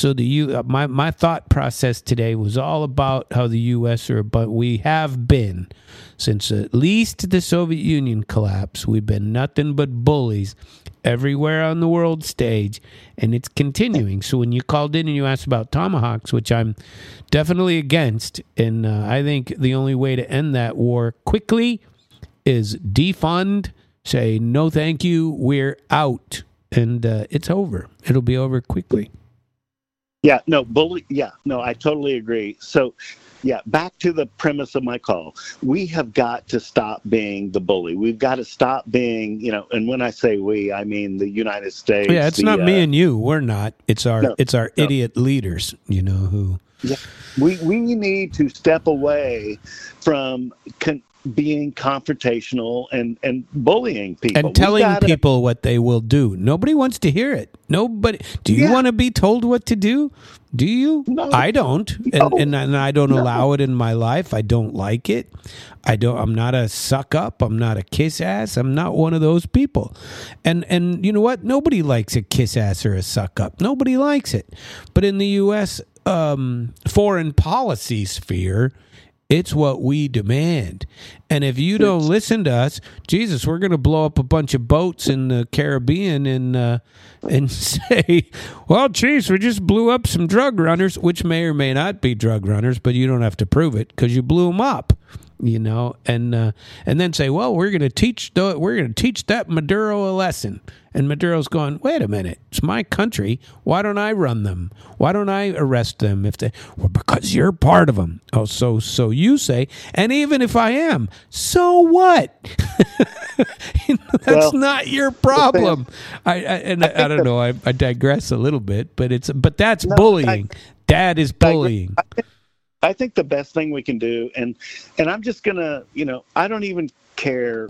my thought process today was all about how the U.S. but we have been, since at least the Soviet Union collapse, we've been nothing but bullies everywhere on the world stage, and it's continuing. So when you called in and you asked about tomahawks, which I'm definitely against, and I think the only way to end that war quickly is defund, say no thank you, we're out, and it's over. It'll be over quickly. Yeah, no, I totally agree. So, yeah, back to the premise of my call. We have got to stop being the bully. We've got to stop being, and when I say we, I mean the United States. Yeah, it's not me and you. We're not. It's our idiot leaders, who. Yeah, we need to step away from being confrontational and bullying people. And telling people what they will do. Nobody wants to hear it. Nobody. Do you want to be told what to do? Do you? No. I don't. And I don't allow it in my life. I don't like it. I'm not a suck up. I'm not a kiss ass. I'm not one of those people. And you know what? Nobody likes a kiss ass or a suck up. Nobody likes it. But in the U.S. Foreign policy sphere, it's what we demand. And if you don't listen to us, Jesus, we're going to blow up a bunch of boats in the Caribbean and say, well, geez, we just blew up some drug runners, which may or may not be drug runners, but you don't have to prove it because you blew them up. And then say, well, we're going to teach that Maduro a lesson. And Maduro's going, wait a minute, it's my country. Why don't I run them? Why don't I arrest them? Because you're part of them. Oh, so you say, and even if I am, so what? That's not your problem. I don't know. I digress a little bit, but that's bullying. That is bullying. I think the best thing we can do, and I'm just gonna, I don't even care,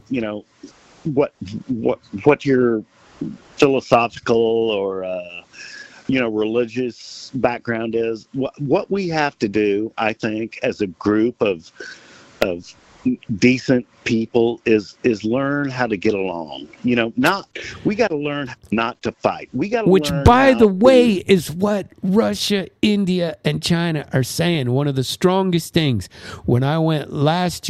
what your philosophical or religious background is. What we have to do, I think, as a group of decent people is learn how to get along. We got to learn not to fight. We got to Which, by the way, is what Russia, India, and China are saying. One of the strongest things. When I went last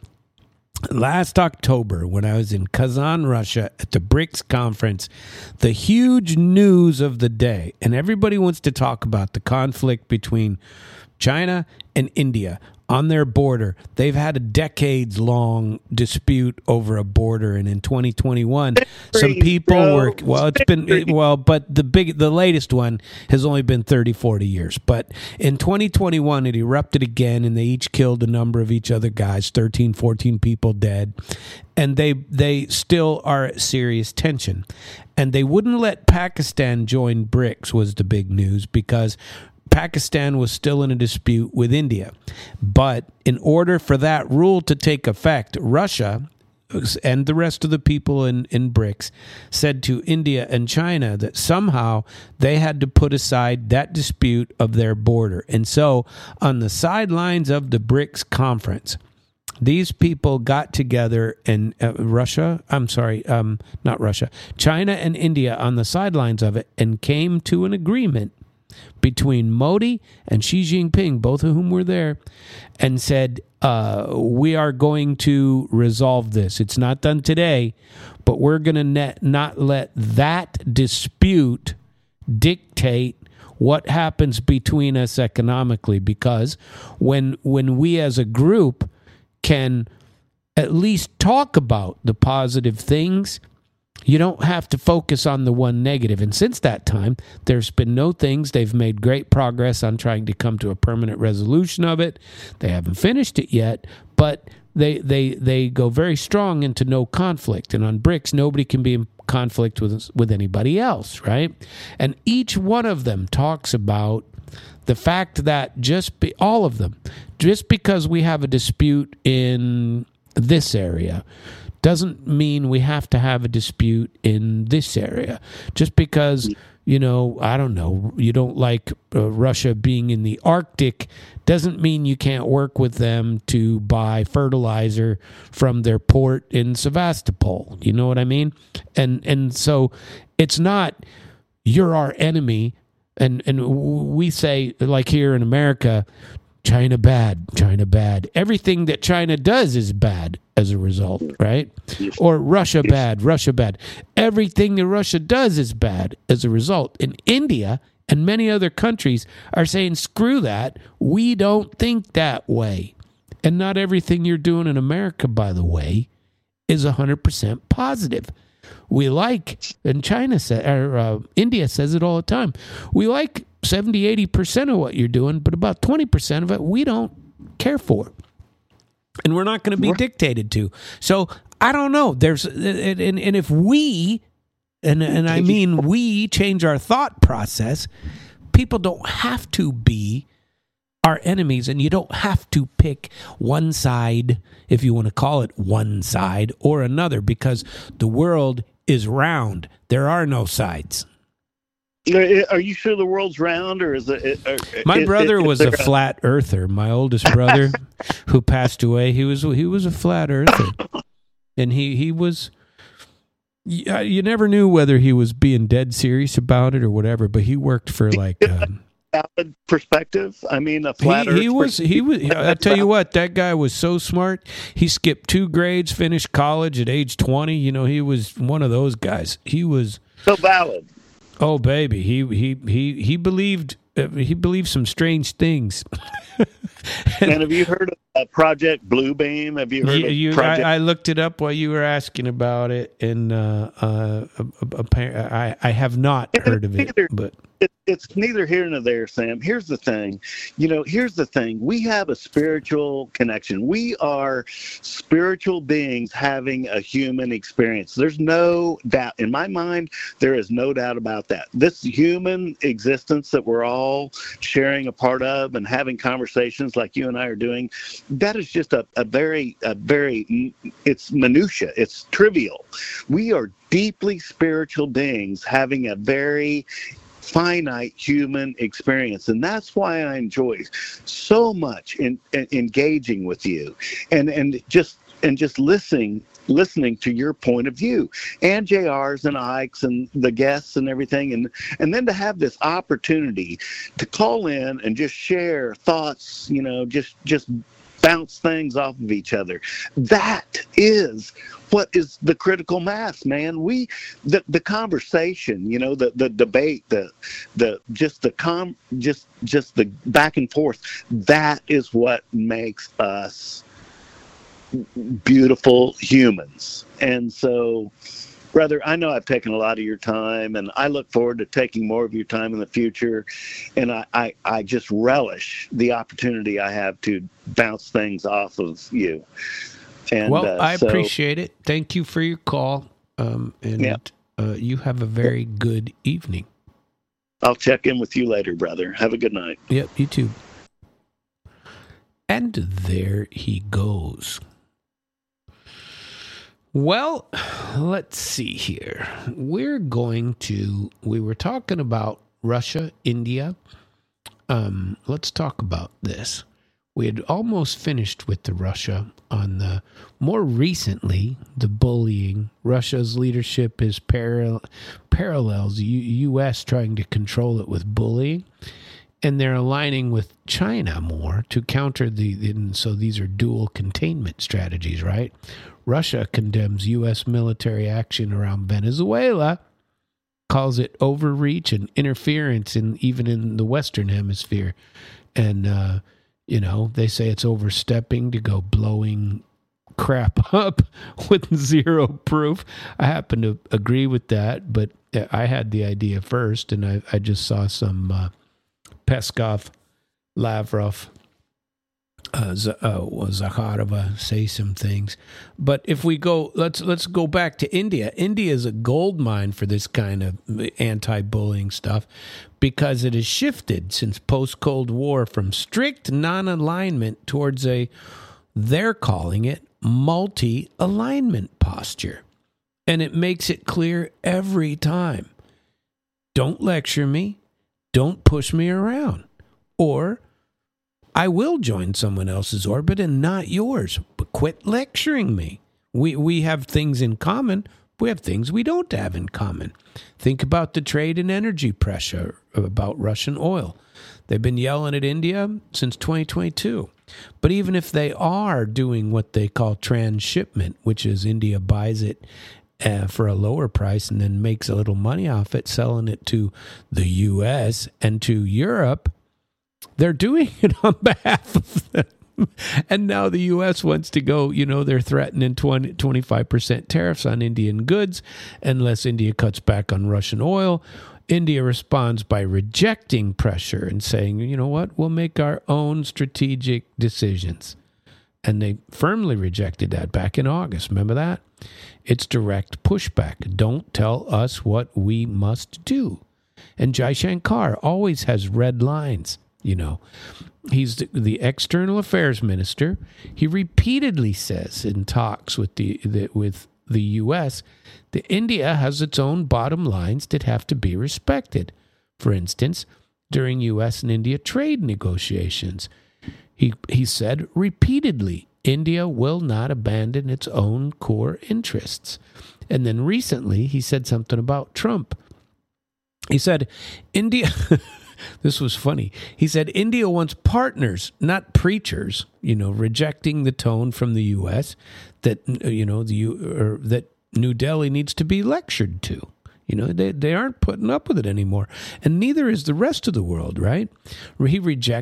October, when I was in Kazan, Russia, at the BRICS conference, the huge news of the day, and everybody wants to talk about the conflict between China and India on their border. They've had a decades-long dispute over a border, and in 2021, some people but the latest one has only been 30, 40 years. But in 2021, it erupted again, and they each killed a number of each other guys, 13, 14 people dead, and they still are at serious tension. And they wouldn't let Pakistan join BRICS was the big news, because Pakistan was still in a dispute with India. But in order for that rule to take effect, Russia and the rest of the people in BRICS said to India and China that somehow they had to put aside that dispute of their border. And so on the sidelines of the BRICS conference, these people got together, and China and India on the sidelines of it, and came to an agreement between Modi and Xi Jinping, both of whom were there, and said, we are going to resolve this. It's not done today, but we're going to not let that dispute dictate what happens between us economically, because when we as a group can at least talk about the positive things, you don't have to focus on the one negative. And since that time, there's been no things. They've made great progress on trying to come to a permanent resolution of it. They haven't finished it yet, but they go very strong into no conflict. And on BRICS, nobody can be in conflict with anybody else, right? And each one of them talks about the fact that all of them, just because we have a dispute in this area doesn't mean we have to have a dispute in this area. Just because, I don't know, you don't like Russia being in the Arctic, doesn't mean you can't work with them to buy fertilizer from their port in Sevastopol. You know what I mean? And so it's not you're our enemy. And we say, like here in America, China bad, China bad. Everything that China does is bad as a result, right? Or Russia bad, Russia bad. Everything that Russia does is bad as a result. And India and many other countries are saying, screw that. We don't think that way. And not everything you're doing in America, by the way, is 100% positive. We like, and India says it all the time, we like 70-80% of what you're doing, but about 20% of it we don't care for, and we're not going to be dictated to. So I don't know. There's and if we and I mean we change our thought process, people don't have to be our enemies, and you don't have to pick one side, if you want to call it one side, or another, because the world is round. There are no sides. Are you sure the world's round, or is it? My brother was a flat earther. My oldest brother, who passed away, he was a flat earther, and he was. You never knew whether he was being dead serious about it or whatever, but he worked for like. Perspective. I mean, a flat He was. I tell you what, that guy was so smart. He skipped 2 grades, finished college at age 20. He was one of those guys. He was so valid. Oh, baby, he believed some strange things. And have you heard of Project Bluebeam? Have you heard of Project? I looked it up while you were asking about it, and I have not heard of it. But it's neither here nor there, Sam. Here's the thing. We have a spiritual connection. We are spiritual beings having a human experience. There's no doubt. In my mind, there is no doubt about that. This human existence that we're all sharing a part of and having conversations like you and I are doing, that is just a very, it's minutia. It's trivial. We are deeply spiritual beings having a very finite human experience, and that's why I enjoy so much in engaging with you and just listening to your point of view, and JR's and Ike's and the guests and everything, and then to have this opportunity to call in and just share thoughts, just bounce things off of each other. That is what is the critical mass, man. The conversation, the debate, the back and forth. That is what makes us beautiful humans. And so, brother, I know I've taken a lot of your time, and I look forward to taking more of your time in the future. And I just relish the opportunity I have to bounce things off of you. And, I appreciate it. Thank you for your call. You have a very good evening. I'll check in with you later, brother. Have a good night. Yep, you too. And there he goes. Well, let's see here. We were talking about Russia, India. Let's talk about this. We had almost finished with the Russia on the more recently, the bullying. Russia's leadership is parallels U.S. trying to control it with bullying. And they're aligning with China more to counter so these are dual containment strategies, right? Russia condemns U.S. military action around Venezuela, calls it overreach and interference even in the Western Hemisphere. And, they say it's overstepping to go blowing crap up with zero proof. I happen to agree with that, but I had the idea first, and I just saw some Peskov, Lavrov, Zakharova say some things. But if we go, let's go back to India. India is a gold mine for this kind of anti-bullying stuff because it has shifted since post-Cold War from strict non-alignment towards they're calling it multi-alignment posture. And it makes it clear every time. don't lecture me, don't push me around, or I will join someone else's orbit and not yours, but quit lecturing me. We have things in common. We have things we don't have in common. Think about the trade and energy pressure about Russian oil. They've been yelling at India since 2022. But even if they are doing what they call transshipment, which is India buys it for a lower price and then makes a little money off it, selling it to the U.S. and to Europe, they're doing it on behalf of them. And now the U.S. wants to go, they're threatening 25% tariffs on Indian goods unless India cuts back on Russian oil. India responds by rejecting pressure and saying, you know what, we'll make our own strategic decisions. And they firmly rejected that back in August. Remember that? It's direct pushback. Don't tell us what we must do. And Jai Shankar always has red lines. He's the external affairs minister. He repeatedly says in talks with the U.S. that India has its own bottom lines that have to be respected. For instance, during U.S. and India trade negotiations, he said repeatedly, India will not abandon its own core interests. And then recently, he said something about Trump. He said, India... This was funny. He said India wants partners, not preachers, rejecting the tone from the U.S. that, that New Delhi needs to be lectured to. They aren't putting up with it anymore. And neither is the rest of the world, right? India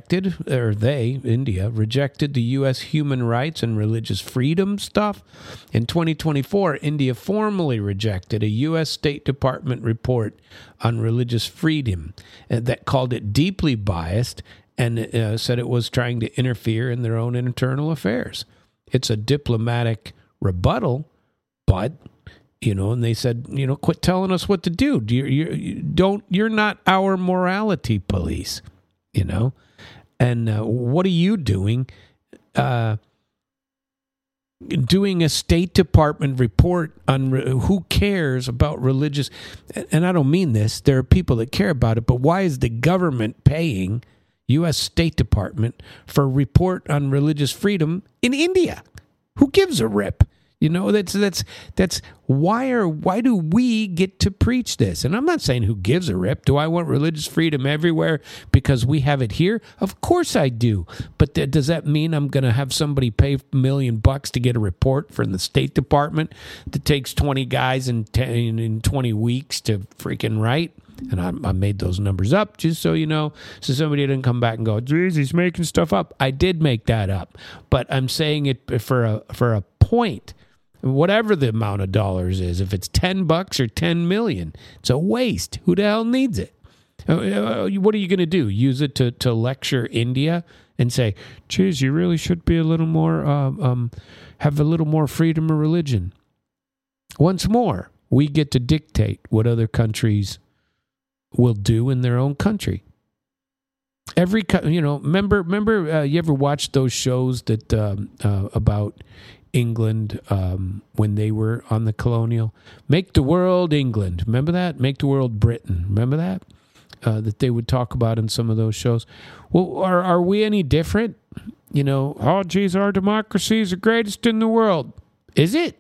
rejected the U.S. human rights and religious freedom stuff. In 2024, India formally rejected a U.S. State Department report on religious freedom that called it deeply biased and said it was trying to interfere in their own internal affairs. It's a diplomatic rebuttal, but... and they said, quit telling us what to do. You're not our morality police, And what are you doing? Doing a State Department report on who cares about religious, and I don't mean this. There are people that care about it, but why is the government paying U.S. State Department for a report on religious freedom in India? Who gives a rip? That's why do we get to preach this? And I'm not saying who gives a rip. Do I want religious freedom everywhere because we have it here? Of course I do. But does that mean I'm going to have somebody pay $1 million to get a report from the State Department that takes 20 guys in 20 weeks to freaking write? And I made those numbers up just so so somebody didn't come back and go, geez, he's making stuff up. I did make that up, but I'm saying it for a point. Whatever the amount of dollars is, if it's $10 or 10 million, it's a waste. Who the hell needs it? What are you going to do? Use it to lecture India and say, geez, you really should be a little more, have a little more freedom of religion. Once more, we get to dictate what other countries will do in their own country. Remember, you ever watched those shows that about England when they were on the colonial? Make the world England. Remember that? Make the world Britain. Remember that? That they would talk about in some of those shows. Well, are we any different? Oh, geez, our democracy is the greatest in the world. Is it?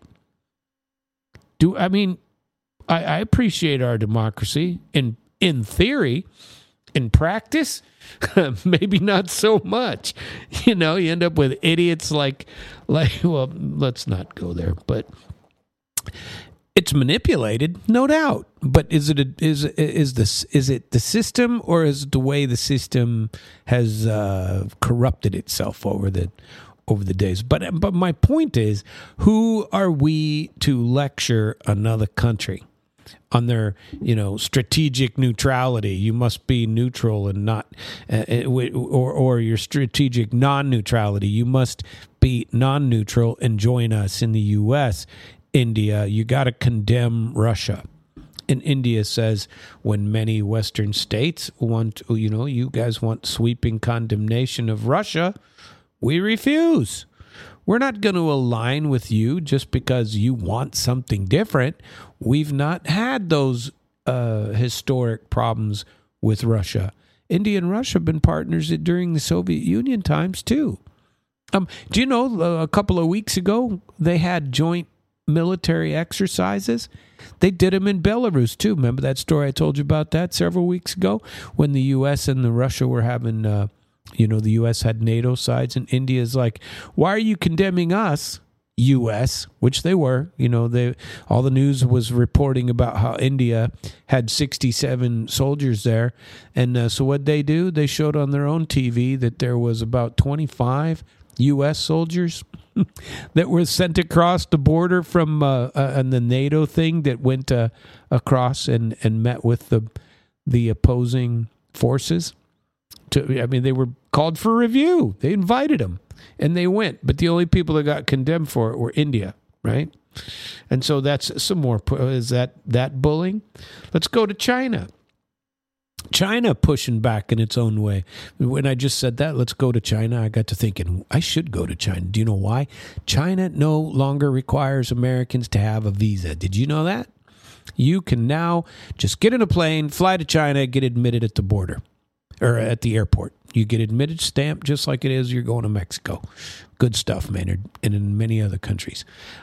I appreciate our democracy in theory. In practice, maybe not so much. You end up with idiots like. Well, let's not go there. But it's manipulated, no doubt. But is it the system, or is it the way the system has corrupted itself over the days? But my point is, who are we to lecture another country on their, strategic neutrality? You must be neutral and not, or your strategic non-neutrality. You must be non-neutral and join us in the U.S. India, you got to condemn Russia. And India says when many Western states want, you guys want sweeping condemnation of Russia, we refuse. We're not going to align with you just because you want something different. We've not had those historic problems with Russia. India and Russia have been partners during the Soviet Union times, too. Do you know, a couple of weeks ago, they had joint military exercises? They did them in Belarus, too. Remember that story I told you about that several weeks ago? When the U.S. and the Russia were having, the U.S. had NATO sides, and India's like, why are you condemning us, U.S., which they were? All the news was reporting about how India had 67 soldiers there. And so what they do, they showed on their own TV that there was about 25 U.S. soldiers that were sent across the border from and the NATO thing that went across and met with the opposing forces. They were called for review. They invited them, and they went. But the only people that got condemned for it were India, right? And so that's some more. Is that bullying? Let's go to China. China pushing back in its own way. When I just said that, let's go to China, I got to thinking, I should go to China. Do you know why? China no longer requires Americans to have a visa. Did you know that? You can now just get in a plane, fly to China, get admitted at the border or at the airport. You get admitted, stamped just like it is you're going to Mexico. Good stuff, Maynard, and in many other countries.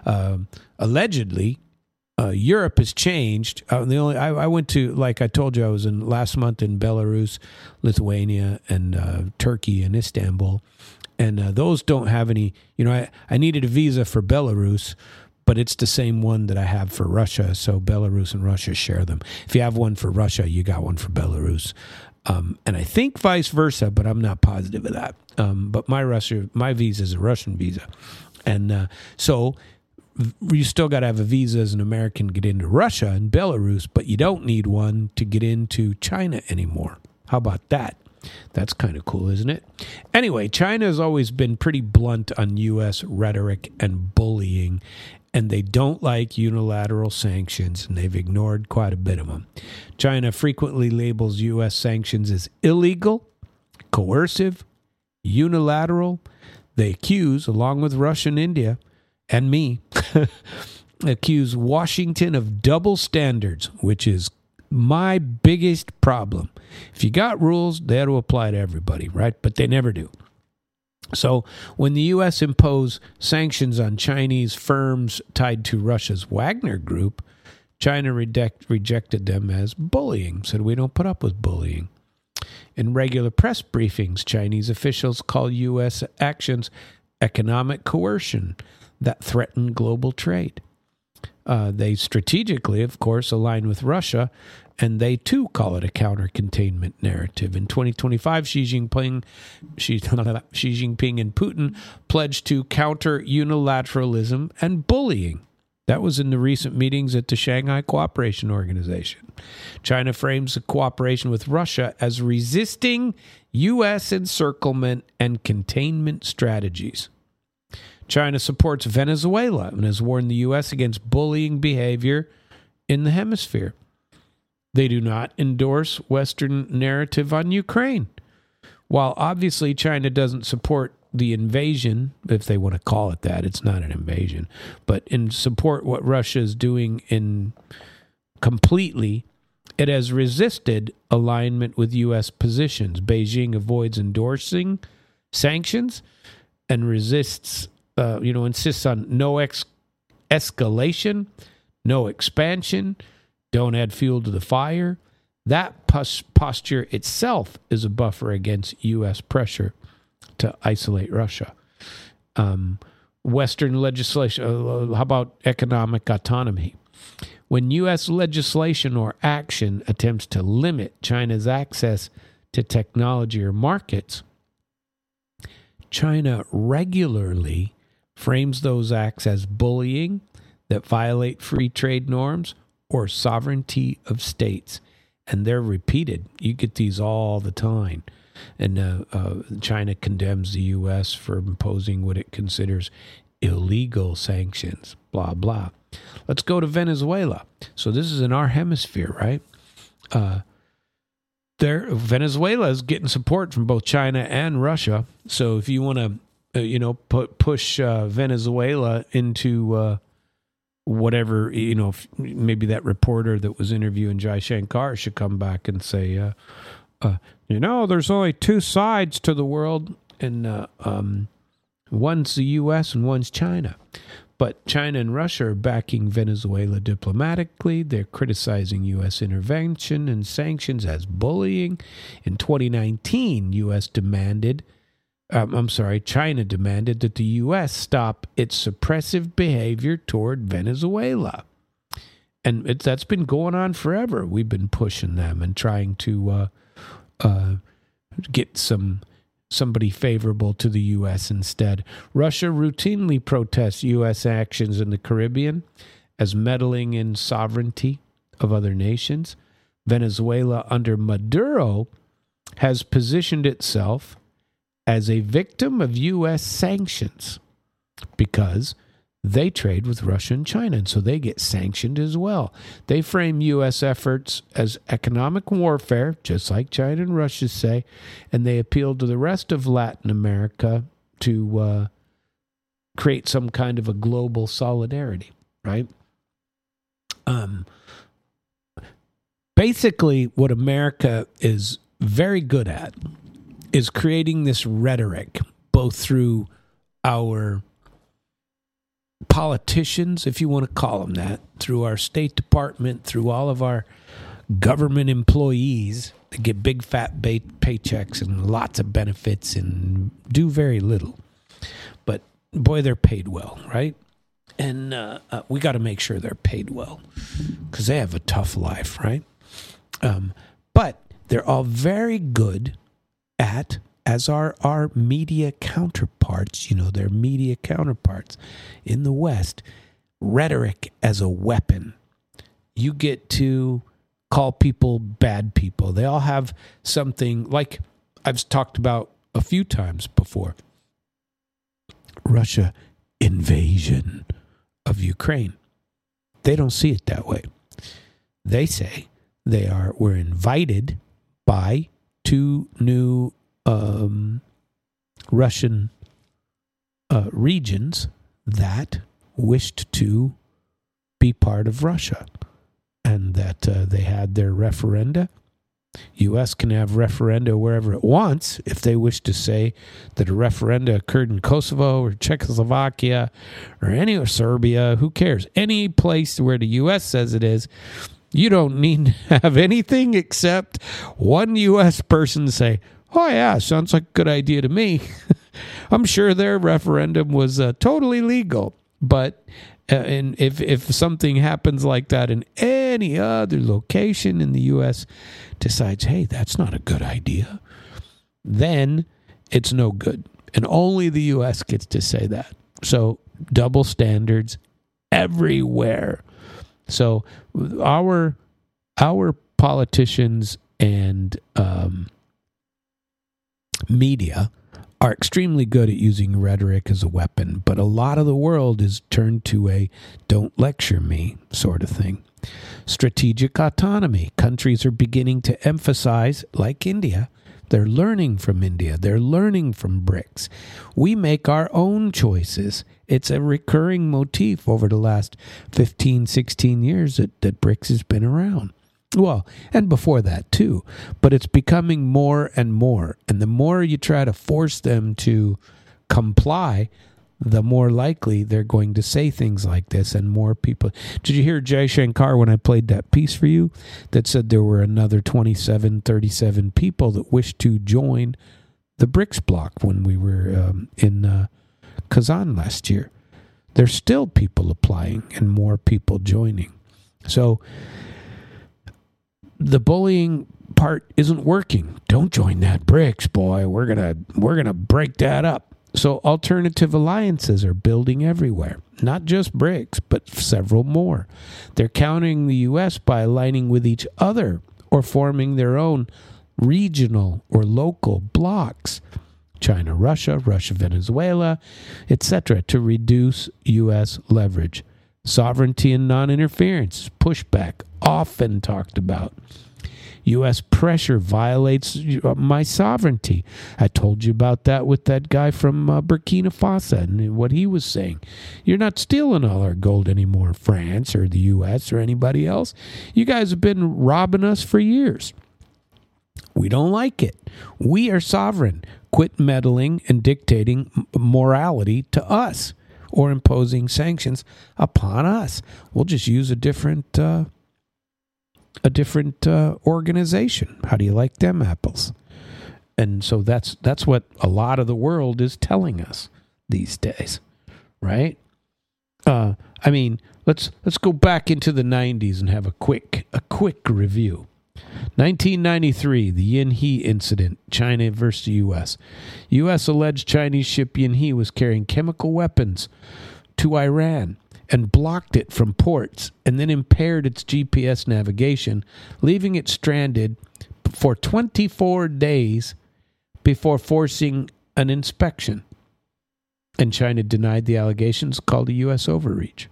Allegedly, Europe has changed. I went to, like I told you, I was in last month in Belarus, Lithuania, and Turkey and Istanbul, and those don't have any. I needed a visa for Belarus, but it's the same one that I have for Russia. So Belarus and Russia share them. If you have one for Russia, you got one for Belarus, and I think vice versa, but I'm not positive of that. But my visa is a Russian visa, and so. You still got to have a visa as an American to get into Russia and Belarus, but you don't need one to get into China anymore. How about that? That's kind of cool, isn't it? Anyway, China has always been pretty blunt on U.S. rhetoric and bullying, and they don't like unilateral sanctions, and they've ignored quite a bit of them. China frequently labels U.S. sanctions as illegal, coercive, unilateral. They accuse, along with Russia and India, and me, accuse Washington of double standards, which is my biggest problem. If you got rules, they ought to apply to everybody, right? But they never do. So when the U.S. imposed sanctions on Chinese firms tied to Russia's Wagner Group, China rejected them as bullying, said we don't put up with bullying. In regular press briefings, Chinese officials call U.S. actions economic coercion that threaten global trade. They strategically, of course, align with Russia, and they too call it a counter-containment narrative. In 2025, Xi Jinping and Putin pledged to counter unilateralism and bullying. That was in the recent meetings at the Shanghai Cooperation Organization. China frames the cooperation with Russia as resisting U.S. encirclement and containment strategies. China supports Venezuela and has warned the U.S. against bullying behavior in the hemisphere. They do not endorse Western narrative on Ukraine. While obviously China doesn't support the invasion, if they want to call it that, it's not an invasion, but in support what Russia is doing completely, it has resisted alignment with U.S. positions. Beijing avoids endorsing sanctions and insists on no escalation, no expansion, don't add fuel to the fire. That posture itself is a buffer against U.S. pressure to isolate Russia. Western legislation, how about economic autonomy? When U.S. legislation or action attempts to limit China's access to technology or markets, China regularly frames those acts as bullying that violate free trade norms or sovereignty of states. And they're repeated. You get these all the time. And China condemns the U.S. for imposing what it considers illegal sanctions, blah, blah. Let's go to Venezuela. So this is in our hemisphere, right? Venezuela is getting support from both China and Russia. So if you want to, push Venezuela into whatever, maybe that reporter that was interviewing Jai Shankar should come back and say, there's only two sides to the world, and one's the U.S. and one's China. But China and Russia are backing Venezuela diplomatically. They're criticizing U.S. intervention and sanctions as bullying. In 2019, China demanded that the U.S. stop its suppressive behavior toward Venezuela. And that's been going on forever. We've been pushing them and trying to get somebody favorable to the U.S. instead. Russia routinely protests U.S. actions in the Caribbean as meddling in sovereignty of other nations. Venezuela under Maduro has positioned itself as a victim of U.S. sanctions because they trade with Russia and China, and so they get sanctioned as well. They frame U.S. efforts as economic warfare, just like China and Russia say, and they appeal to the rest of Latin America to create some kind of a global solidarity, right? Basically, what America is very good at is creating this rhetoric, both through our politicians, if you want to call them that, through our State Department, through all of our government employees that get big fat paychecks and lots of benefits and do very little. But boy, they're paid well, right? And we got to make sure they're paid well because they have a tough life, right? But they're all very good at, as are our media counterparts, their media counterparts in the West, rhetoric as a weapon. You get to call people bad people. They all have something, like I've talked about a few times before. Russia invasion of Ukraine. They don't see it that way. They say we're invited by two new Russian regions that wished to be part of Russia, and that they had their referenda. U.S. can have referenda wherever it wants. If they wish to say that a referenda occurred in Kosovo or Czechoslovakia or Serbia, who cares? Any place where the U.S. says it is, you don't need to have anything except one U.S. person say, oh, yeah, sounds like a good idea to me. I'm sure their referendum was totally legal. But and if something happens like that in any other location in the U.S. decides, hey, that's not a good idea, then it's no good. And only the U.S. gets to say that. So double standards everywhere. So our politicians and media are extremely good at using rhetoric as a weapon, but a lot of the world is turned to a don't lecture me sort of thing. Strategic autonomy. Countries are beginning to emphasize, like India, they're learning from India. They're learning from BRICS. We make our own choices. It's a recurring motif over the last 15, 16 years that BRICS has been around. Well, and before that too. But it's becoming more and more. And the more you try to force them to comply, the more likely they're going to say things like this, and more people. Did you hear Jai Shankar when I played that piece for you that said there were another 37 people that wished to join the BRICS bloc when we were in Kazan last year? There's still people applying and more people joining. So the bullying part isn't working. Don't join that BRICS, boy. We're gonna break that up. So alternative alliances are building everywhere, not just BRICS, but several more. They're countering the U.S. by aligning with each other or forming their own regional or local blocs. China, Russia, Venezuela, etc., to reduce U.S. leverage. Sovereignty and non-interference, pushback, often talked about. U.S. pressure violates my sovereignty. I told you about that with that guy from Burkina Faso and what he was saying. You're not stealing all our gold anymore, France or the U.S. or anybody else. You guys have been robbing us for years. We don't like it. We are sovereign. Quit meddling and dictating morality to us or imposing sanctions upon us. We'll just use a different organization. How do you like them apples? And so that's what a lot of the world is telling us these days, right? I mean, let's go back into the 90s and have a quick review. 1993, the Yinhe incident, China versus U.S. U.S. alleged Chinese ship Yinhe was carrying chemical weapons to Iran and blocked it from ports and then impaired its GPS navigation, leaving it stranded for 24 days before forcing an inspection. And China denied the allegations, called a U.S. overreach.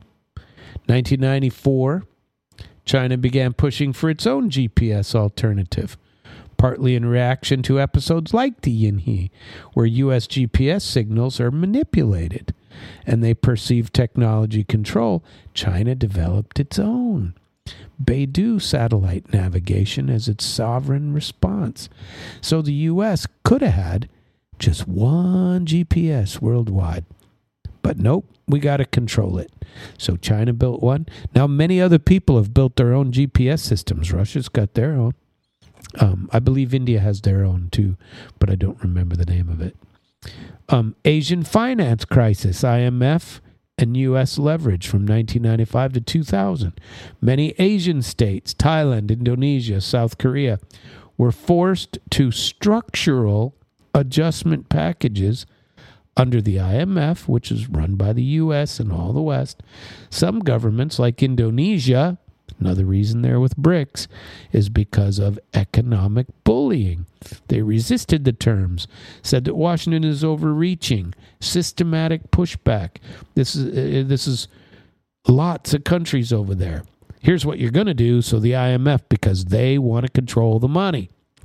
1994, China began pushing for its own GPS alternative, partly in reaction to episodes like the Yinhe, where U.S. GPS signals are manipulated and they perceive technology control. China developed its own Beidou satellite navigation as its sovereign response. So the U.S. could have had just one GPS worldwide. But nope, we got to control it. So China built one. Now many other people have built their own GPS systems. Russia's got their own. I believe India has their own too, but I don't remember the name of it. Asian finance crisis, IMF and U.S. leverage from 1995 to 2000. Many Asian states, Thailand, Indonesia, South Korea, were forced to structural adjustment packages under the IMF, which is run by the U.S. and all the West. Some governments, like Indonesia, another reason they're with BRICS, is because of economic bullying. They resisted the terms, said that Washington is overreaching, systematic pushback. This is lots of countries over there. Here's what you're going to do. So the IMF, because they want to control the money,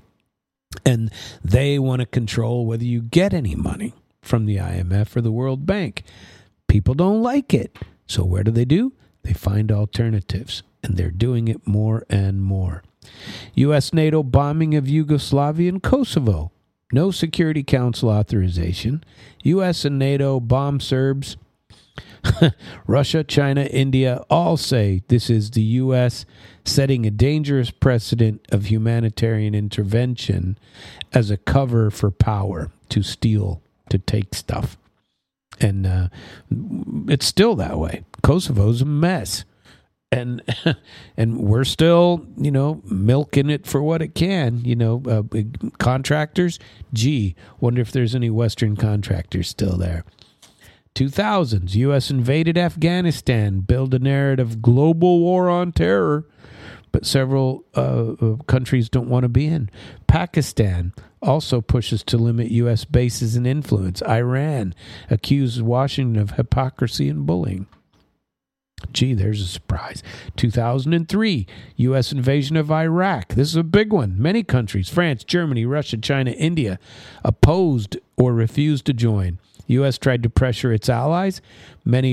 and they want to control whether you get any money from the IMF or the World Bank. People don't like it. So where do? They find alternatives, and they're doing it more and more. U.S. NATO bombing of Yugoslavia and Kosovo. No Security Council authorization. U.S. and NATO bomb Serbs. Russia, China, India all say this is the U.S. setting a dangerous precedent of humanitarian intervention as a cover for power to steal, to take stuff. And it's still that way. Kosovo's a mess. And we're still, milking it for what it can. Contractors, wonder if there's any Western contractors still there. 2000s, U.S. invaded Afghanistan, build a narrative global war on terror, but several countries don't want to be in. Pakistan also pushes to limit U.S. bases and influence. Iran accuses Washington of hypocrisy and bullying. There's a surprise. 2003, U.S. invasion of Iraq. This is a big one. Many countries, France, Germany, Russia, China, India, opposed or refused to join. U.S. tried to pressure its allies. Many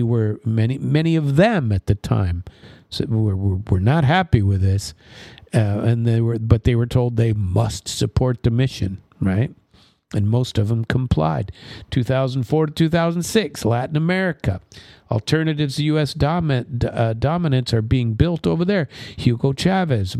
of them at the time were not happy with this, and they were told they must support the mission, right? And most of them complied. 2004 to 2006, Latin America. Alternatives to U.S. dominance are being built over there. Hugo Chavez,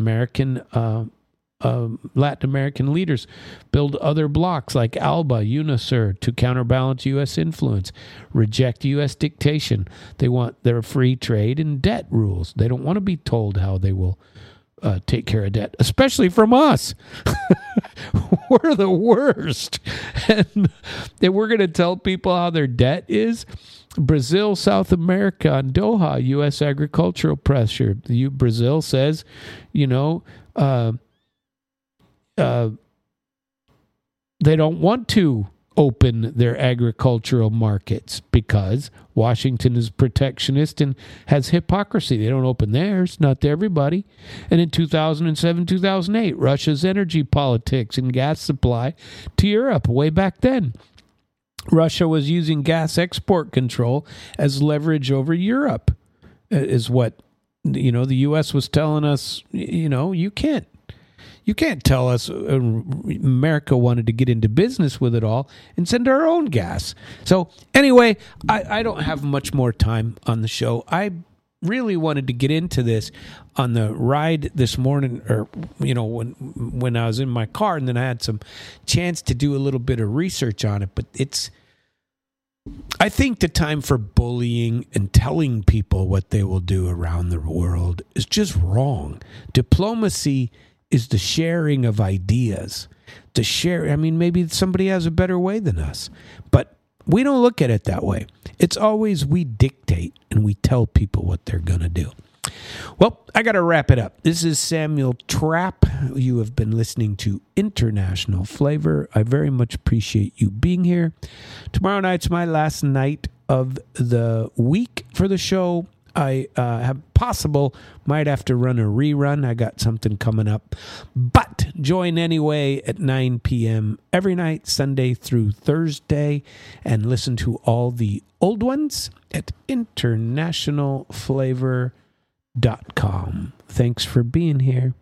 Latin American leaders build other blocs like ALBA, UNASUR to counterbalance U.S. influence, reject U.S. dictation. They want their free trade and debt rules. They don't want to be told how they will take care of debt, especially from us. We're the worst. And we're going to tell people how their debt is. Brazil, South America, and Doha, U.S. agricultural pressure. Brazil says, they don't want to open their agricultural markets because Washington is protectionist and has hypocrisy. They don't open theirs, not to everybody. And in 2007, 2008, Russia's energy politics and gas supply to Europe way back then. Russia was using gas export control as leverage over Europe, is what, the U.S. was telling us, you can't tell us America wanted to get into business with it all and send our own gas. So anyway, I don't have much more time on the show. I really wanted to get into this on the ride this morning, or when I was in my car, and then I had some chance to do a little bit of research on it. But I think the time for bullying and telling people what they will do around the world is just wrong. Diplomacy is the sharing of ideas. Maybe somebody has a better way than us, but we don't look at it that way. It's always we dictate and we tell people what they're going to do. Well, I got to wrap it up. This is Samuel Trapp. You have been listening to International Flavor. I very much appreciate you being here. Tomorrow night's my last night of the week for the show. I might have to run a rerun. I got something coming up. But join anyway at 9 p.m. every night, Sunday through Thursday, and listen to all the old ones at internationalflavor.com. Thanks for being here.